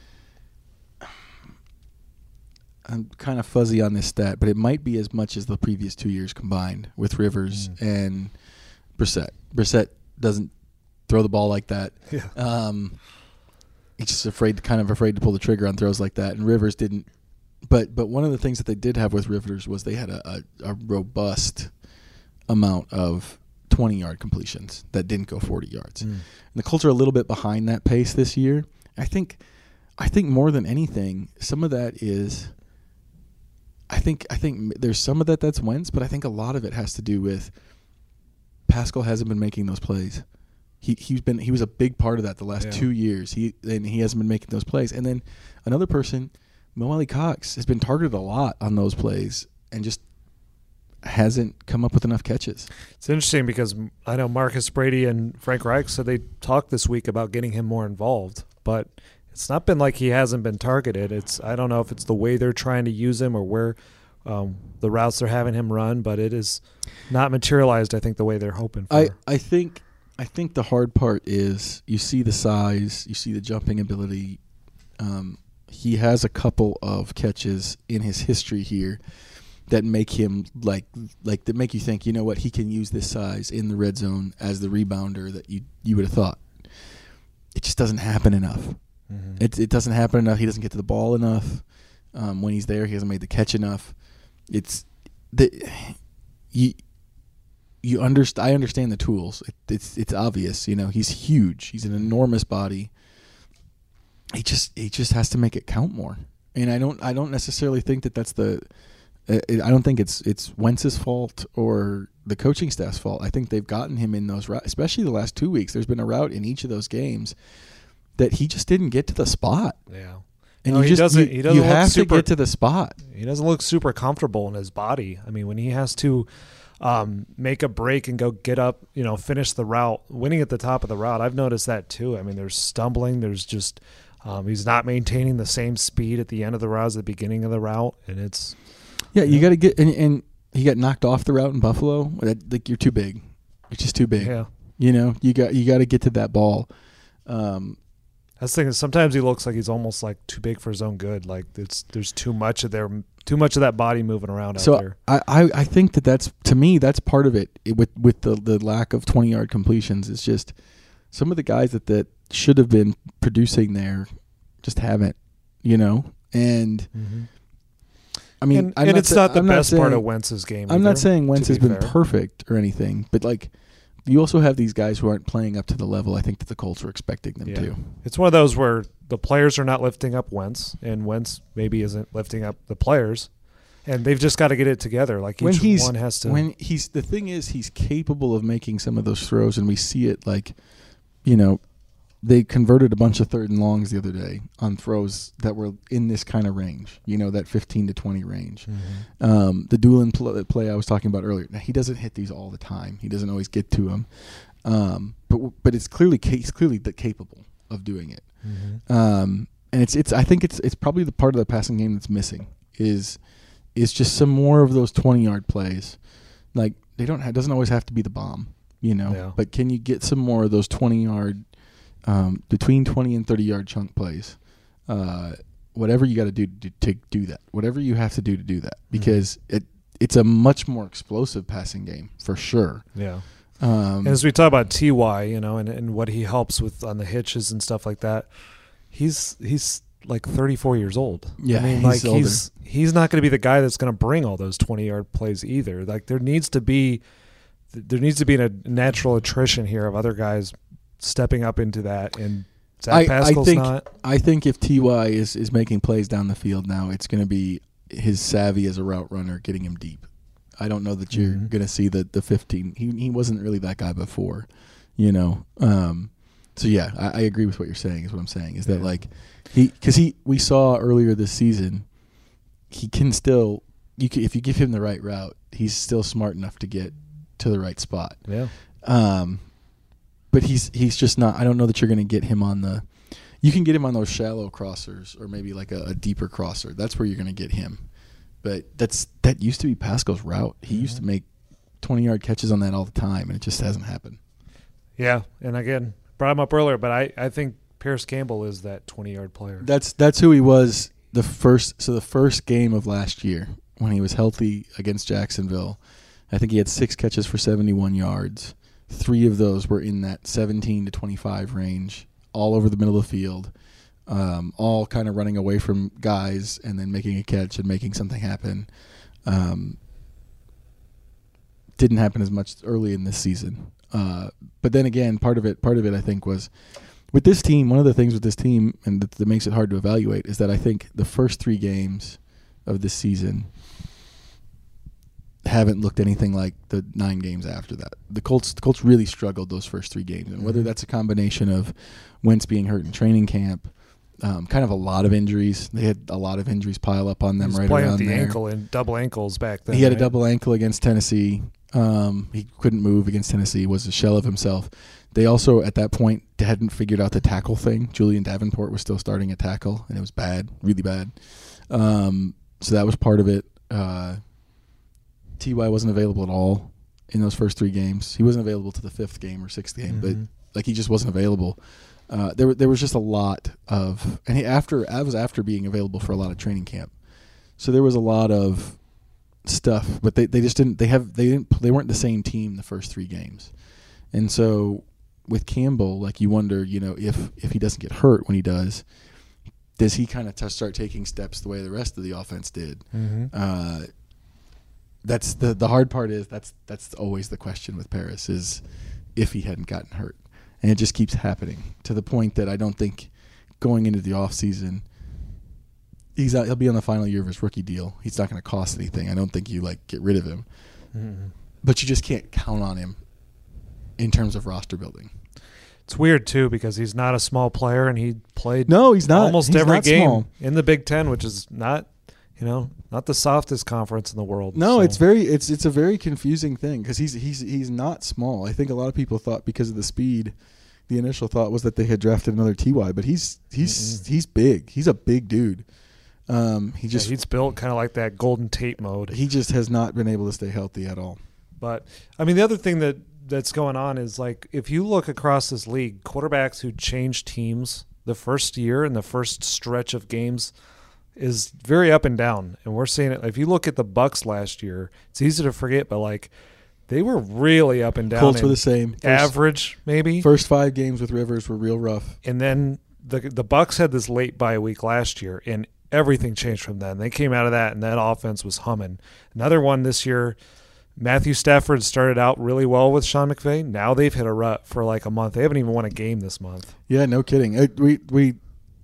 I'm kind of fuzzy on this stat, but it might be as much as the previous two years combined with Rivers mm. and Brissett. Brissett doesn't throw the ball like that. Yeah. Um, he's just afraid, kind of afraid to pull the trigger on throws like that. And Rivers didn't. But but one of the things that they did have with Rivers was they had a, a, a robust amount of twenty-yard completions that didn't go forty yards. Mm. And the Colts are a little bit behind that pace this year. I think, I think more than anything, some of that is. I think I think there's some of that that's Wentz, but I think a lot of it has to do with Pascal hasn't been making those plays. He he's been he was a big part of that the last yeah. two years. He and he hasn't been making those plays. And then another person, Mo Alley Cox, has been targeted a lot on those plays and just hasn't come up with enough catches. It's interesting because I know Marcus Brady and Frank Reich said they talked this week about getting him more involved, but it's not been like he hasn't been targeted. It's I don't know if it's the way they're trying to use him or where um, the routes they're having him run, but it is not materialized, I think, the way they're hoping for. I, I think I think the hard part is you see the size, you see the jumping ability. Um, he has a couple of catches in his history here that make him like like that make you think, you know what, he can use this size in the red zone as the rebounder that you, you would have thought. It just doesn't happen enough. Mm-hmm. It it doesn't happen enough. He doesn't get to the ball enough. Um, when he's there, he hasn't made the catch enough. It's the you you underst- I understand the tools. It, it's it's obvious. You know, he's huge. He's an enormous body. He just he just has to make it count more. And I don't I don't necessarily think that that's the. Uh, it, I don't think it's it's Wentz's fault or the coaching staff's fault. I think they've gotten him in those routes, especially the last two weeks. There's been a route in each of those games that he just didn't get to the spot. Yeah. And no, you he just doesn't, you, he doesn't you look have super, to get to the spot. He doesn't look super comfortable in his body. I mean, when he has to um, make a break and go get up, you know, finish the route, winning at the top of the route, I've noticed that too. I mean, there's stumbling. There's just um, he's not maintaining the same speed at the end of the route as the beginning of the route, and it's yeah. You, you got to get and, and he got knocked off the route in Buffalo. That, like you're too big. You're just too big. Yeah. You know, you got you got to get to that ball. Um, That's the thing is sometimes he looks like he's almost like too big for his own good. Like it's there's too much of there, too much of that body moving around so out there. I, I, I think that that's to me that's part of it, it with with the, the lack of twenty yard completions. It's just some of the guys that, that should have been producing there just haven't, you know. And mm-hmm. I mean, and, I'm and not it's sa- not the I'm best not saying, part of Wentz's game. I'm either, not saying Wentz has be been fair. perfect or anything, but like. You also have these guys who aren't playing up to the level I think that the Colts were expecting them yeah. to. It's one of those where the players are not lifting up Wentz, and Wentz maybe isn't lifting up the players, and they've just got to get it together. Like each when he's, one has to. When he's the thing is he's capable of making some of those throws, and we see it like, you know, they converted a bunch of third and longs the other day on throws that were in this kind of range, you know, that fifteen to twenty range. Mm-hmm. Um, the Doolin pl- play I was talking about earlier, now he doesn't hit these all the time. He doesn't always get to them. Um, but but it's clearly he's clearly capable of doing it. Mm-hmm. Um, and it's it's I think it's it's probably the part of the passing game that's missing is is just some more of those twenty yard plays. Like they don't have, it doesn't always have to be the bomb, you know, yeah. but can you get some more of those twenty yard Um, between twenty and thirty yard chunk plays, uh, whatever you got to do to do that, whatever you have to do to do that, because mm-hmm. it it's a much more explosive passing game for sure. Yeah. Um, and as we talk about T Y, you know, and, and what he helps with on the hitches and stuff like that, he's he's like thirty-four years old. Yeah, I mean, he's like older. he's he's not going to be the guy that's going to bring all those twenty yard plays either. Like there needs to be there needs to be a natural attrition here of other guys stepping up into that, and Zach I, Pascal's I think, not. I think if T Y is, is making plays down the field now, it's going to be his savvy as a route runner getting him deep. I don't know that you're Mm-hmm. going to see the, the fifteen. He he wasn't really that guy before, you know. Um, so, yeah, I, I agree with what you're saying is what I'm saying, is that, Yeah. like, he because he we saw earlier this season, he can still, you can, if you give him the right route, he's still smart enough to get to the right spot. Yeah. Um, but he's he's just not. I don't know that you're going to get him on the. You can get him on those shallow crossers or maybe like a, a deeper crosser. That's where you're going to get him. But that's that used to be Pascal's route. He mm-hmm. used to make twenty-yard catches on that all the time, and it just hasn't happened. Yeah, and again, brought him up earlier, but I, I think Pierce Campbell is that twenty-yard player. That's that's who he was the first. So the first game of last year when he was healthy against Jacksonville, I think he had six catches for seventy-one yards. Three of those were in that seventeen to twenty-five range, all over the middle of the field, um, all kind of running away from guys and then making a catch and making something happen. Um, didn't happen as much early in this season. Uh, but then again, part of it, part of it, I think, was with this team. One of the things with this team, and that, that makes it hard to evaluate, is that I think the first three games of this season haven't looked anything like the nine games after that. The Colts, the Colts really struggled those first three games, and whether that's a combination of Wentz being hurt in training camp, um, kind of a lot of injuries. They had a lot of injuries pile up on them He was right playing around with the there. ankle and double ankles back then. He had right? a double ankle against Tennessee. Um, he couldn't move against Tennessee. Was a shell of himself. They also, at that point, hadn't figured out the tackle thing. Julian Davenport was still starting at tackle, and it was bad, really bad. Um, so that was part of it. Uh, T Y wasn't available at all in those first three games. He wasn't available to the fifth game or sixth game, Mm-hmm. but like he just wasn't available. Uh, there, there was just a lot of, and he after I was after being available for a lot of training camp, so there was a lot of stuff. But they, they just didn't. They have they didn't. They weren't the same team the first three games, and so with Campbell, like you wonder, you know, if if he doesn't get hurt when he does, does he kind of t- start taking steps the way the rest of the offense did? Mm-hmm. Uh, That's the the hard part is that's that's always the question with Paris is if he hadn't gotten hurt. And it just keeps happening to the point that I don't think going into the offseason, he's out, he'll be on the final year of his rookie deal. He's not going to cost anything. I don't think you like get rid of him. Mm-hmm. But you just can't count on him in terms of roster building. It's weird too because he's not a small player and he played No, he's not. almost He's every not game small. in the Big Ten, which is not, you know, not the softest conference in the world. No, so. it's very it's it's a very confusing thing because he's he's he's not small. I think a lot of people thought because of the speed, the initial thought was that they had drafted another T Y, but he's he's Mm-mm. he's big. He's a big dude. Um, he just yeah, he's built kind of like that Golden Tate mode. he just has not been able to stay healthy at all. But I mean, the other thing that that's going on is like if you look across this league, quarterbacks who change teams the first year and the first stretch of games is very up and down, and we're seeing it. If you look at the Bucks last year, it's easy to forget, but like they were really up and down. Colts were the same. First, average, maybe. First five games with Rivers were real rough. And then the the Bucks had this late bye week last year, and everything changed from then. They came out of that, and that offense was humming. Another one this year. Matthew Stafford started out really well with Sean McVay. Now they've hit a rut for like a month. They haven't even won a game this month. Yeah, no kidding. It, we we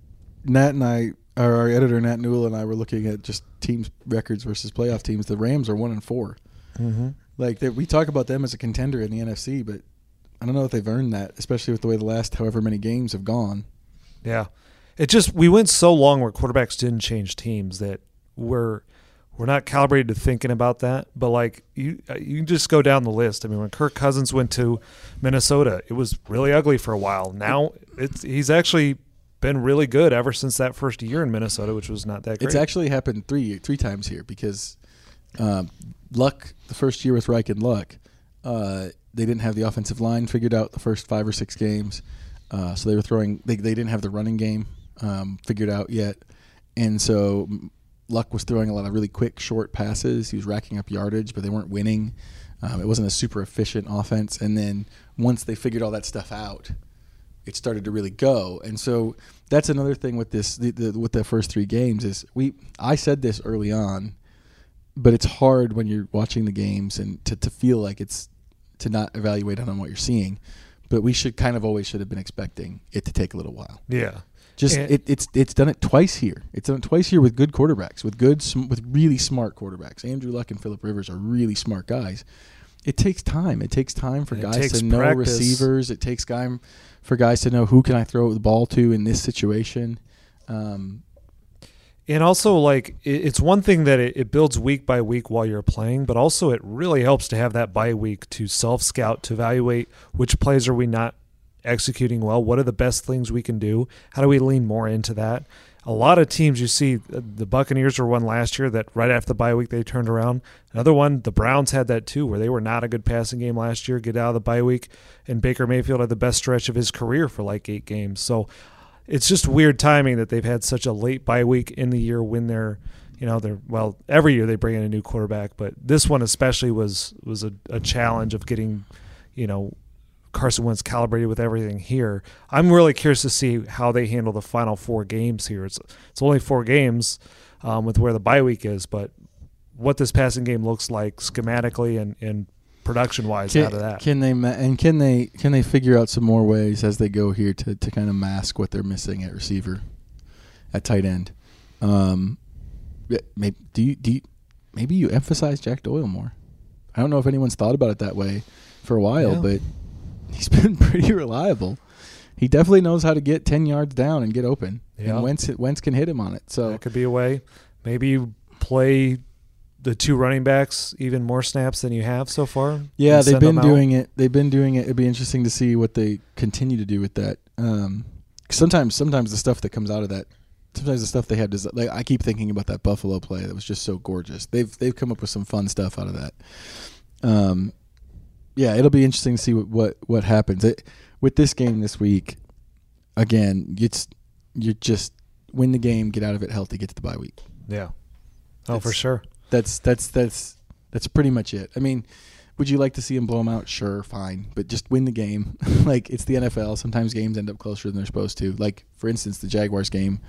Nat and I, our editor Nat Newell and I were looking at just teams records versus playoff teams. The Rams are one and four. Mm-hmm. Like they, we talk about them as a contender in the N F C, but I don't know if they've earned that, especially with the way the last however many games have gone. Yeah, it just we went so long where quarterbacks didn't change teams that we're we're not calibrated to thinking about that. But like you, you can just go down the list. I mean, when Kirk Cousins went to Minnesota, it was really ugly for a while. Now it's he's actually been really good ever since that first year in Minnesota, which was not that great. It's actually happened three three times here because um, Luck, the first year with Reich and Luck, uh, they didn't have the offensive line figured out the first five or six games. Uh, so they were throwing they, – they didn't have the running game um, figured out yet. And so Luck was throwing a lot of really quick, short passes. He was racking up yardage, but they weren't winning. Um, it wasn't a super efficient offense. And then once they figured all that stuff out, it started to really go. And so that's another thing with this the, the, with the first three games is we I said this early on, but it's hard when you're watching the games and to, to feel like it's to not evaluate on what you're seeing. but we should kind of always should have been expecting it to take a little while. Yeah. Just And- it, it's it's done it twice here. It's done it twice here with good quarterbacks, with good sm- with really smart quarterbacks. Andrew Luck and Phillip Rivers are really smart guys. It takes time. It takes time for It guys takes to know practice. receivers. It takes time for guys to know who can I throw the ball to in this situation. Um, And also, like, it- it's one thing that it, it builds week by week while you're playing, but also it really helps to have that bye week to self-scout, to evaluate which plays are we not executing well, what are the best things we can do, how do we lean more into that. A lot of teams you see, the Buccaneers were one last year that right after the bye week they turned around. Another one, the Browns had that too, where they were not a good passing game last year, get out of the bye week, and Baker Mayfield had the best stretch of his career for like eight games. So it's just weird timing that they've had such a late bye week in the year when they're, you know, they're well every year they bring in a new quarterback, but this one especially was was a, a challenge of getting, you know, Carson Wentz calibrated with everything here. I'm really curious to see how they handle the final four games here. It's it's only four games um, with where the bye week is, but what this passing game looks like schematically and, and production wise can, out of that. can they ma- and can they can they figure out some more ways as they go here to, to kind of mask what they're missing at receiver, at tight end? Um, maybe do you, do you, maybe you emphasize Jack Doyle more. I don't know if anyone's thought about it that way for a while, Yeah. but he's been pretty reliable. He definitely knows how to get ten yards down and get open, Yeah. and Wentz Wentz can hit him on it. So That could be a way. Maybe you play the two running backs even more snaps than you have so far. yeah, and they've send been them out. doing it. They've been doing it. It'd be interesting to see what they continue to do with that. Um, sometimes, sometimes the stuff that comes out of that, sometimes the stuff they have. Desi- like I keep thinking about that Buffalo play that was just so gorgeous. They've they've come up with some fun stuff out of that. Um, yeah, it'll be interesting to see what what, what happens it, with this game this week. Again, it's you just win the game, get out of it healthy, get to the bye week. Yeah. Oh, for It's- sure. That's that's that's that's pretty much it. I mean, would you like to see them blow them out? Sure, fine, but just win the game. Like it's the N F L. Sometimes games end up closer than they're supposed to. Like for instance, the Jaguars game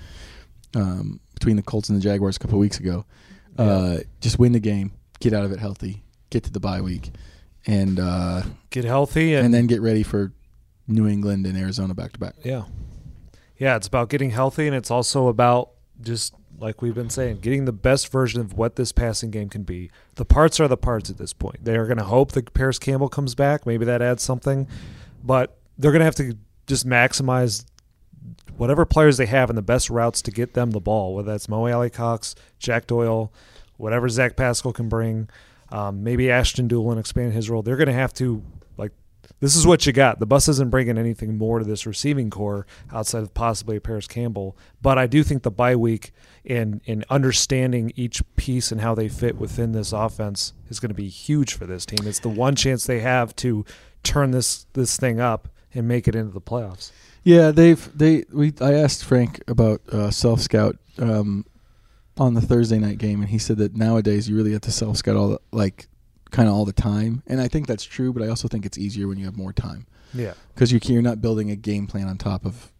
um, between the Colts and the Jaguars a couple of weeks ago. Uh, just win the game, get out of it healthy, get to the bye week, and uh, Get healthy and, and then get ready for New England and Arizona back to back. yeah. Yeah, it's about getting healthy, and it's also about just, like we've been saying, getting the best version of what this passing game can be. The parts are the parts at this point. They are going to hope that Paris Campbell comes back. Maybe that adds something. But they're going to have to just maximize whatever players they have and the best routes to get them the ball, whether that's Mo Alley Cox, Jack Doyle, whatever Zach Pascal can bring, um, maybe Ashton Doolin expand his role. They're going to have to, like, this is what you got. The bus isn't bringing anything more to this receiving core outside of possibly Paris Campbell. But I do think the bye week and in understanding each piece and how they fit within this offense is going to be huge for this team. It's the one chance they have to turn this this thing up and make it into the playoffs. Yeah, they've they we I asked Frank about uh, self scout um, on the Thursday night game, and he said that nowadays you really have to self scout all the, like kind of all the time, and I think that's true. But I also think it's easier when you have more time Yeah, because you you're not building a game plan on top of.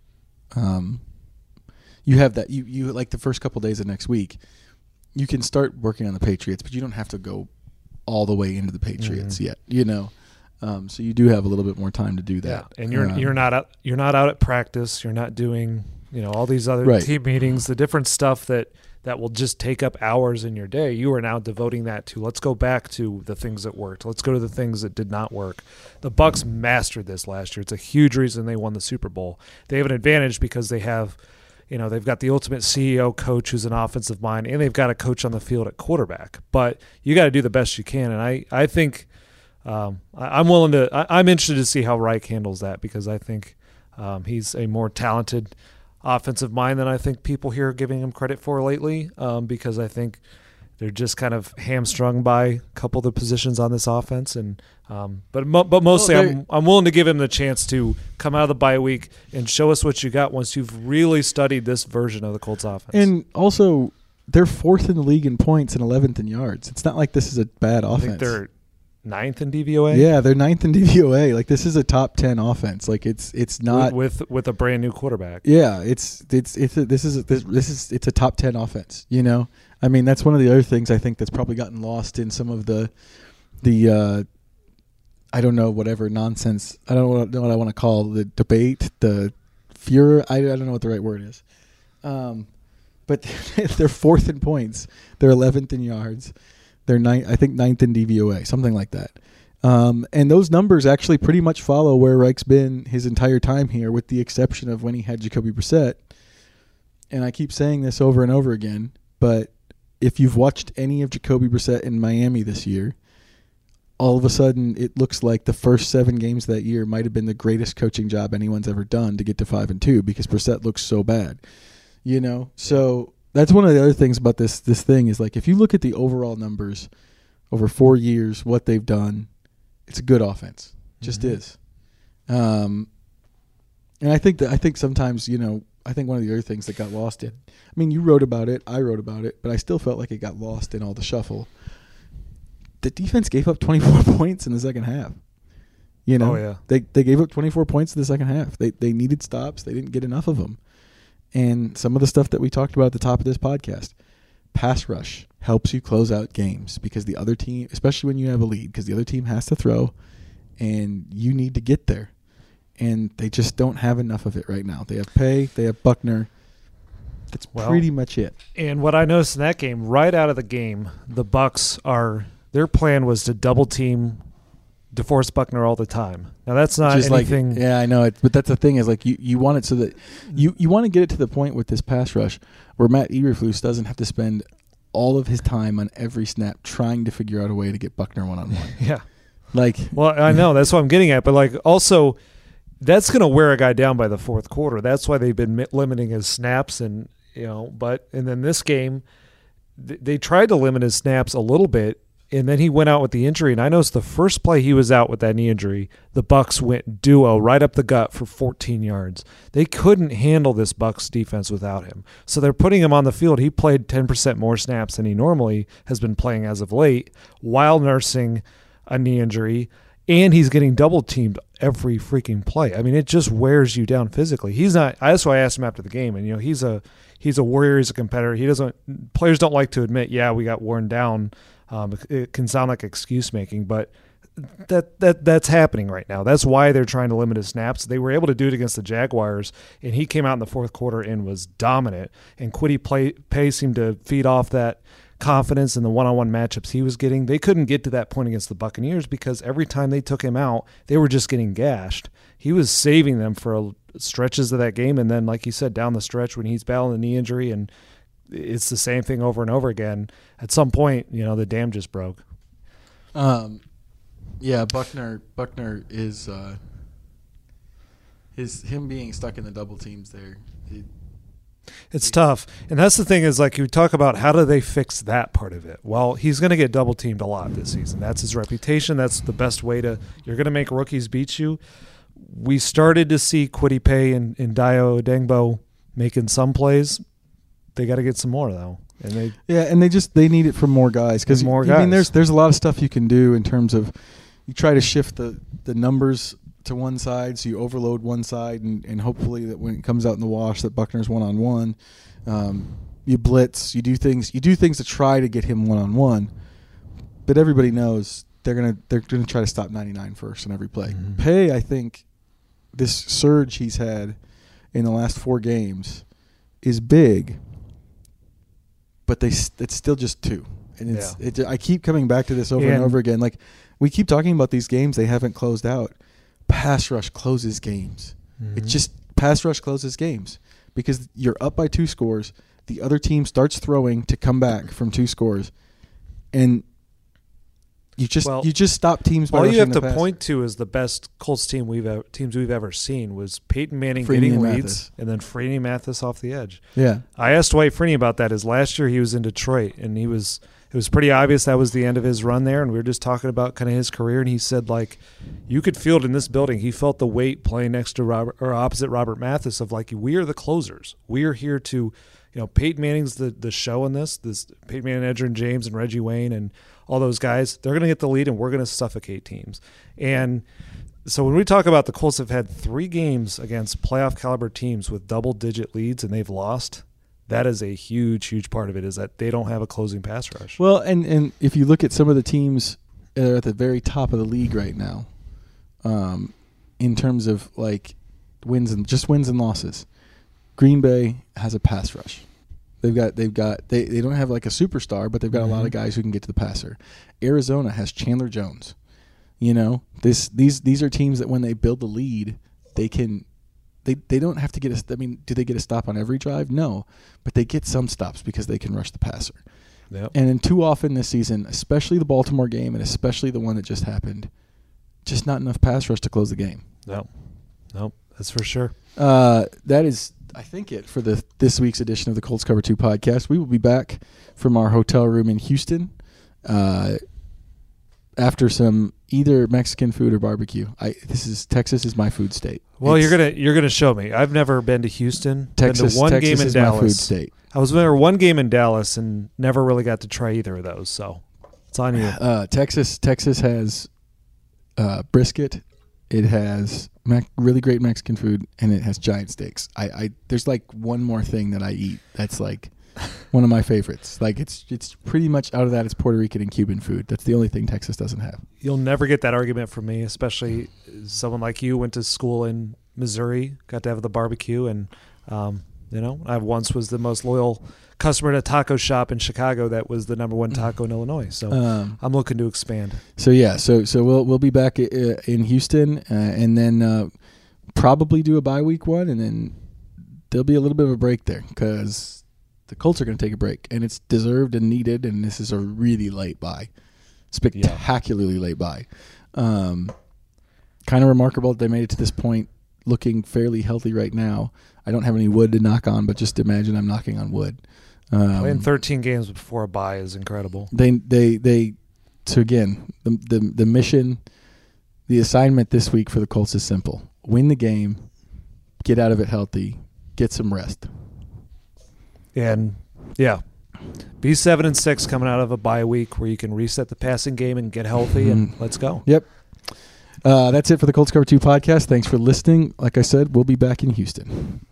Um, you have that you you like the first couple days of next week, you can start working on the Patriots, but you don't have to go all the way into the Patriots Mm-hmm. yet. You know. Um, so you do have a little bit more time to do that. yeah. And you're Um, you're not out, you're not out at practice. You're not doing you know all these other Right. team meetings, the different stuff that that will just take up hours in your day. You are now devoting that to let's go back to the things that worked. Let's go to the things that did not work. The Bucs mastered this last year. It's a huge reason they won the Super Bowl. They have an advantage because they have, you know, they've got the ultimate C E O coach who's an offensive mind, and they've got a coach on the field at quarterback. But you got to do the best you can, and I I think. Um, I, I'm willing to. I, I'm interested to see how Reich handles that because I think um, he's a more talented offensive mind than I think people here are giving him credit for lately. Um, because I think they're just kind of hamstrung by a couple of the positions on this offense, and um, but mo- but mostly Well, I'm I'm willing to give him the chance to come out of the bye week and show us what you got once you've really studied this version of the Colts offense. And also, they're fourth in the league in points and eleventh in yards. It's not like this is a bad I offense. think they're ninth in D V O A. yeah, they're ninth in D V O A. Like this is a top ten offense. Like it's it's not. with, with with a brand new quarterback. Yeah, it's it's it's a, this is a, this, this is it's a top ten offense. You know, I mean that's one of the other things I think that's probably gotten lost in some of the the uh, I don't know, whatever nonsense. I don't know what I want to call the debate, the furor. I, I don't know what the right word is. Um, but they're fourth in points. They're eleventh in yards. They're ninth, I think ninth in D V O A, something like that. Um, and those numbers actually pretty much follow where Reich's been his entire time here, with the exception of when he had Jacoby Brissett. And I keep saying this over and over again, but if you've watched any of Jacoby Brissett in Miami this year, all of a sudden it looks like the first seven games that year might have been the greatest coaching job anyone's ever done to get to five and two because Brissett looks so bad, you know. So that's one of the other things about this this thing is, like, if you look at the overall numbers over four years, what they've done, it's a good offense, just mm-hmm. is. Um, and I think that I think sometimes, you know, I think one of the other things that got lost in, I mean, you wrote about it, I wrote about it, but I still felt like it got lost in all the shuffle. The defense gave up twenty-four points in the second half. You know, oh, yeah. they they gave up twenty-four points in the second half. They they needed stops. They didn't get enough of them. And some of the stuff that we talked about at the top of this podcast, pass rush helps you close out games because the other team, especially when you have a lead, because the other team has to throw, and you need to get there. And they just don't have enough of it right now. They have Pay, they have Buckner. That's well, pretty much it. And what I noticed in that game, right out of the game, the Bucs are their plan was to double team DeForest Buckner all the time. Now that's not just anything. Like, yeah, I know it, but that's the thing is, like, you, you want it so that you, you want to get it to the point with this pass rush where Matt Eberflus doesn't have to spend all of his time on every snap trying to figure out a way to get Buckner one on one. Yeah, like well, I know that's what I'm getting at, but like also that's going to wear a guy down by the fourth quarter. That's why they've been limiting his snaps, and you know, but and then this game th- they tried to limit his snaps a little bit. And then he went out with the injury, and I noticed the first play he was out with that knee injury, the Bucs went duo right up the gut for fourteen yards. They couldn't handle this Bucs defense without him. So they're putting him on the field. He played ten percent more snaps than he normally has been playing as of late while nursing a knee injury, and he's getting double-teamed every freaking play. I mean, it just wears you down physically. He's not – that's why I asked him after the game, and, you know, he's a he's a warrior, he's a competitor. He doesn't – players don't like to admit, yeah, we got worn down. Um, it can sound like excuse making, but that that that's happening right now. That's why they're trying to limit his snaps. They were able to do it against the Jaguars, and he came out in the fourth quarter and was dominant. And Kwity play, Paye seemed to feed off that confidence in the one-on-one matchups he was getting. They couldn't get to that point against the Buccaneers because every time they took him out, they were just getting gashed. He was saving them for a, stretches of that game, and then, like you said, down the stretch when he's battling a knee injury and it's the same thing over and over again. At some point, you know, the dam just broke. Um, yeah, Buckner. Buckner is uh, his him being stuck in the double teams there. It, it's it, tough, and that's the thing is, like, you talk about how do they fix that part of it. Well, he's going to get double teamed a lot this season. That's his reputation. That's the best way to. You're going to make rookies beat you. We started to see Kwity Paye and, and Dayo Odeyingbo making some plays. They got to get some more though, and they yeah, and they just they need it from more guys because more I guys. mean, there's there's a lot of stuff you can do in terms of you try to shift the, the numbers to one side, so you overload one side, and, and hopefully that when it comes out in the wash that Buckner's one on one, you blitz, you do things you do things to try to get him one on one, but everybody knows they're gonna they're gonna try to stop ninety-nine first in every play. Mm-hmm. Paye, I think, this surge he's had in the last four games is big. But they it's still just two. And it's yeah. it, I keep coming back to this over yeah. and over again. Like, we keep talking about these games they haven't closed out. Pass rush closes games. Mm-hmm. It's just pass rush closes games because you're up by two scores. The other team starts throwing to come back from two scores. And you just well, you just stop teams by all you have the to pass. point to is the best Colts team we've ever, teams we've ever seen was Peyton Manning Freeney getting and leads Mathis. and then Freeney Mathis off the edge. Yeah. I asked Dwight Freeney about that. Is last year he was in Detroit and he was it was pretty obvious that was the end of his run there, and we were just talking about kind of his career, and he said, like, you could feel it in this building. He felt the weight playing next to Robert or opposite Robert Mathis of, like, we are the closers. We are here to, you know, Peyton Manning's the, the show in this. This Peyton Manning, Edgerrin James, and Reggie Wayne and all those guys, they're going to get the lead, and we're going to suffocate teams. And so when we talk about the Colts have had three games against playoff caliber teams with double-digit leads and they've lost, that is a huge, huge part of it, is that they don't have a closing pass rush. Well, and, and if you look at some of the teams that are at the very top of the league right now, um, in terms of like wins and just wins and losses. Green Bay has a pass rush. They've got they've got they, they don't have like a superstar, but they've got mm-hmm. a lot of guys who can get to the passer. Arizona has Chandler Jones. You know, this these these are teams that when they build the lead, they can they they don't have to get a I mean, do they get a stop on every drive? No, but they get some stops because they can rush the passer. Yep. And then too often this season, especially the Baltimore game and especially the one that just happened, just not enough pass rush to close the game. No. Nope, that's for sure. Uh, that is I think it for the this week's edition of the Colts Cover two podcast. We will be back from our hotel room in Houston uh, after some either Mexican food or barbecue. I this is Texas is my food state. Well, it's, you're gonna you're gonna show me. I've never been to Houston. Texas, been to one Texas game in is Dallas. my food state. I was there one game in Dallas and never really got to try either of those. So it's on you. Uh, Texas Texas has uh, brisket. It has Mac, really great Mexican food, and it has giant steaks. I, I there's like one more thing that I eat that's like one of my favorites. Like it's it's pretty much out of that. It's Puerto Rican and Cuban food. That's the only thing Texas doesn't have. You'll never get that argument from me, especially someone like you went to school in Missouri, got to have the barbecue, and um, you know I once was the most loyal customer at a taco shop in Chicago that was the number one taco in Illinois. So um, I'm looking to expand. So yeah, so so we'll we'll be back uh, in Houston, uh, and then uh, probably do a bye week one, and then there'll be a little bit of a break there because the Colts are going to take a break, and it's deserved and needed. And this is a really late bye, spectacularly yeah. late bye. Um, kind of remarkable that they made it to this point, looking fairly healthy right now. I don't have any wood to knock on, but just imagine I'm knocking on wood. Um, Playing thirteen games before a bye is incredible. They, they, they. So again, the, the the mission, the assignment this week for the Colts is simple: win the game, get out of it healthy, get some rest. And yeah, be seven and six coming out of a bye week where you can reset the passing game and get healthy, and mm-hmm. let's go. Yep. Uh, that's it for the Colts Cover two podcast. Thanks for listening. Like I said, we'll be back in Houston.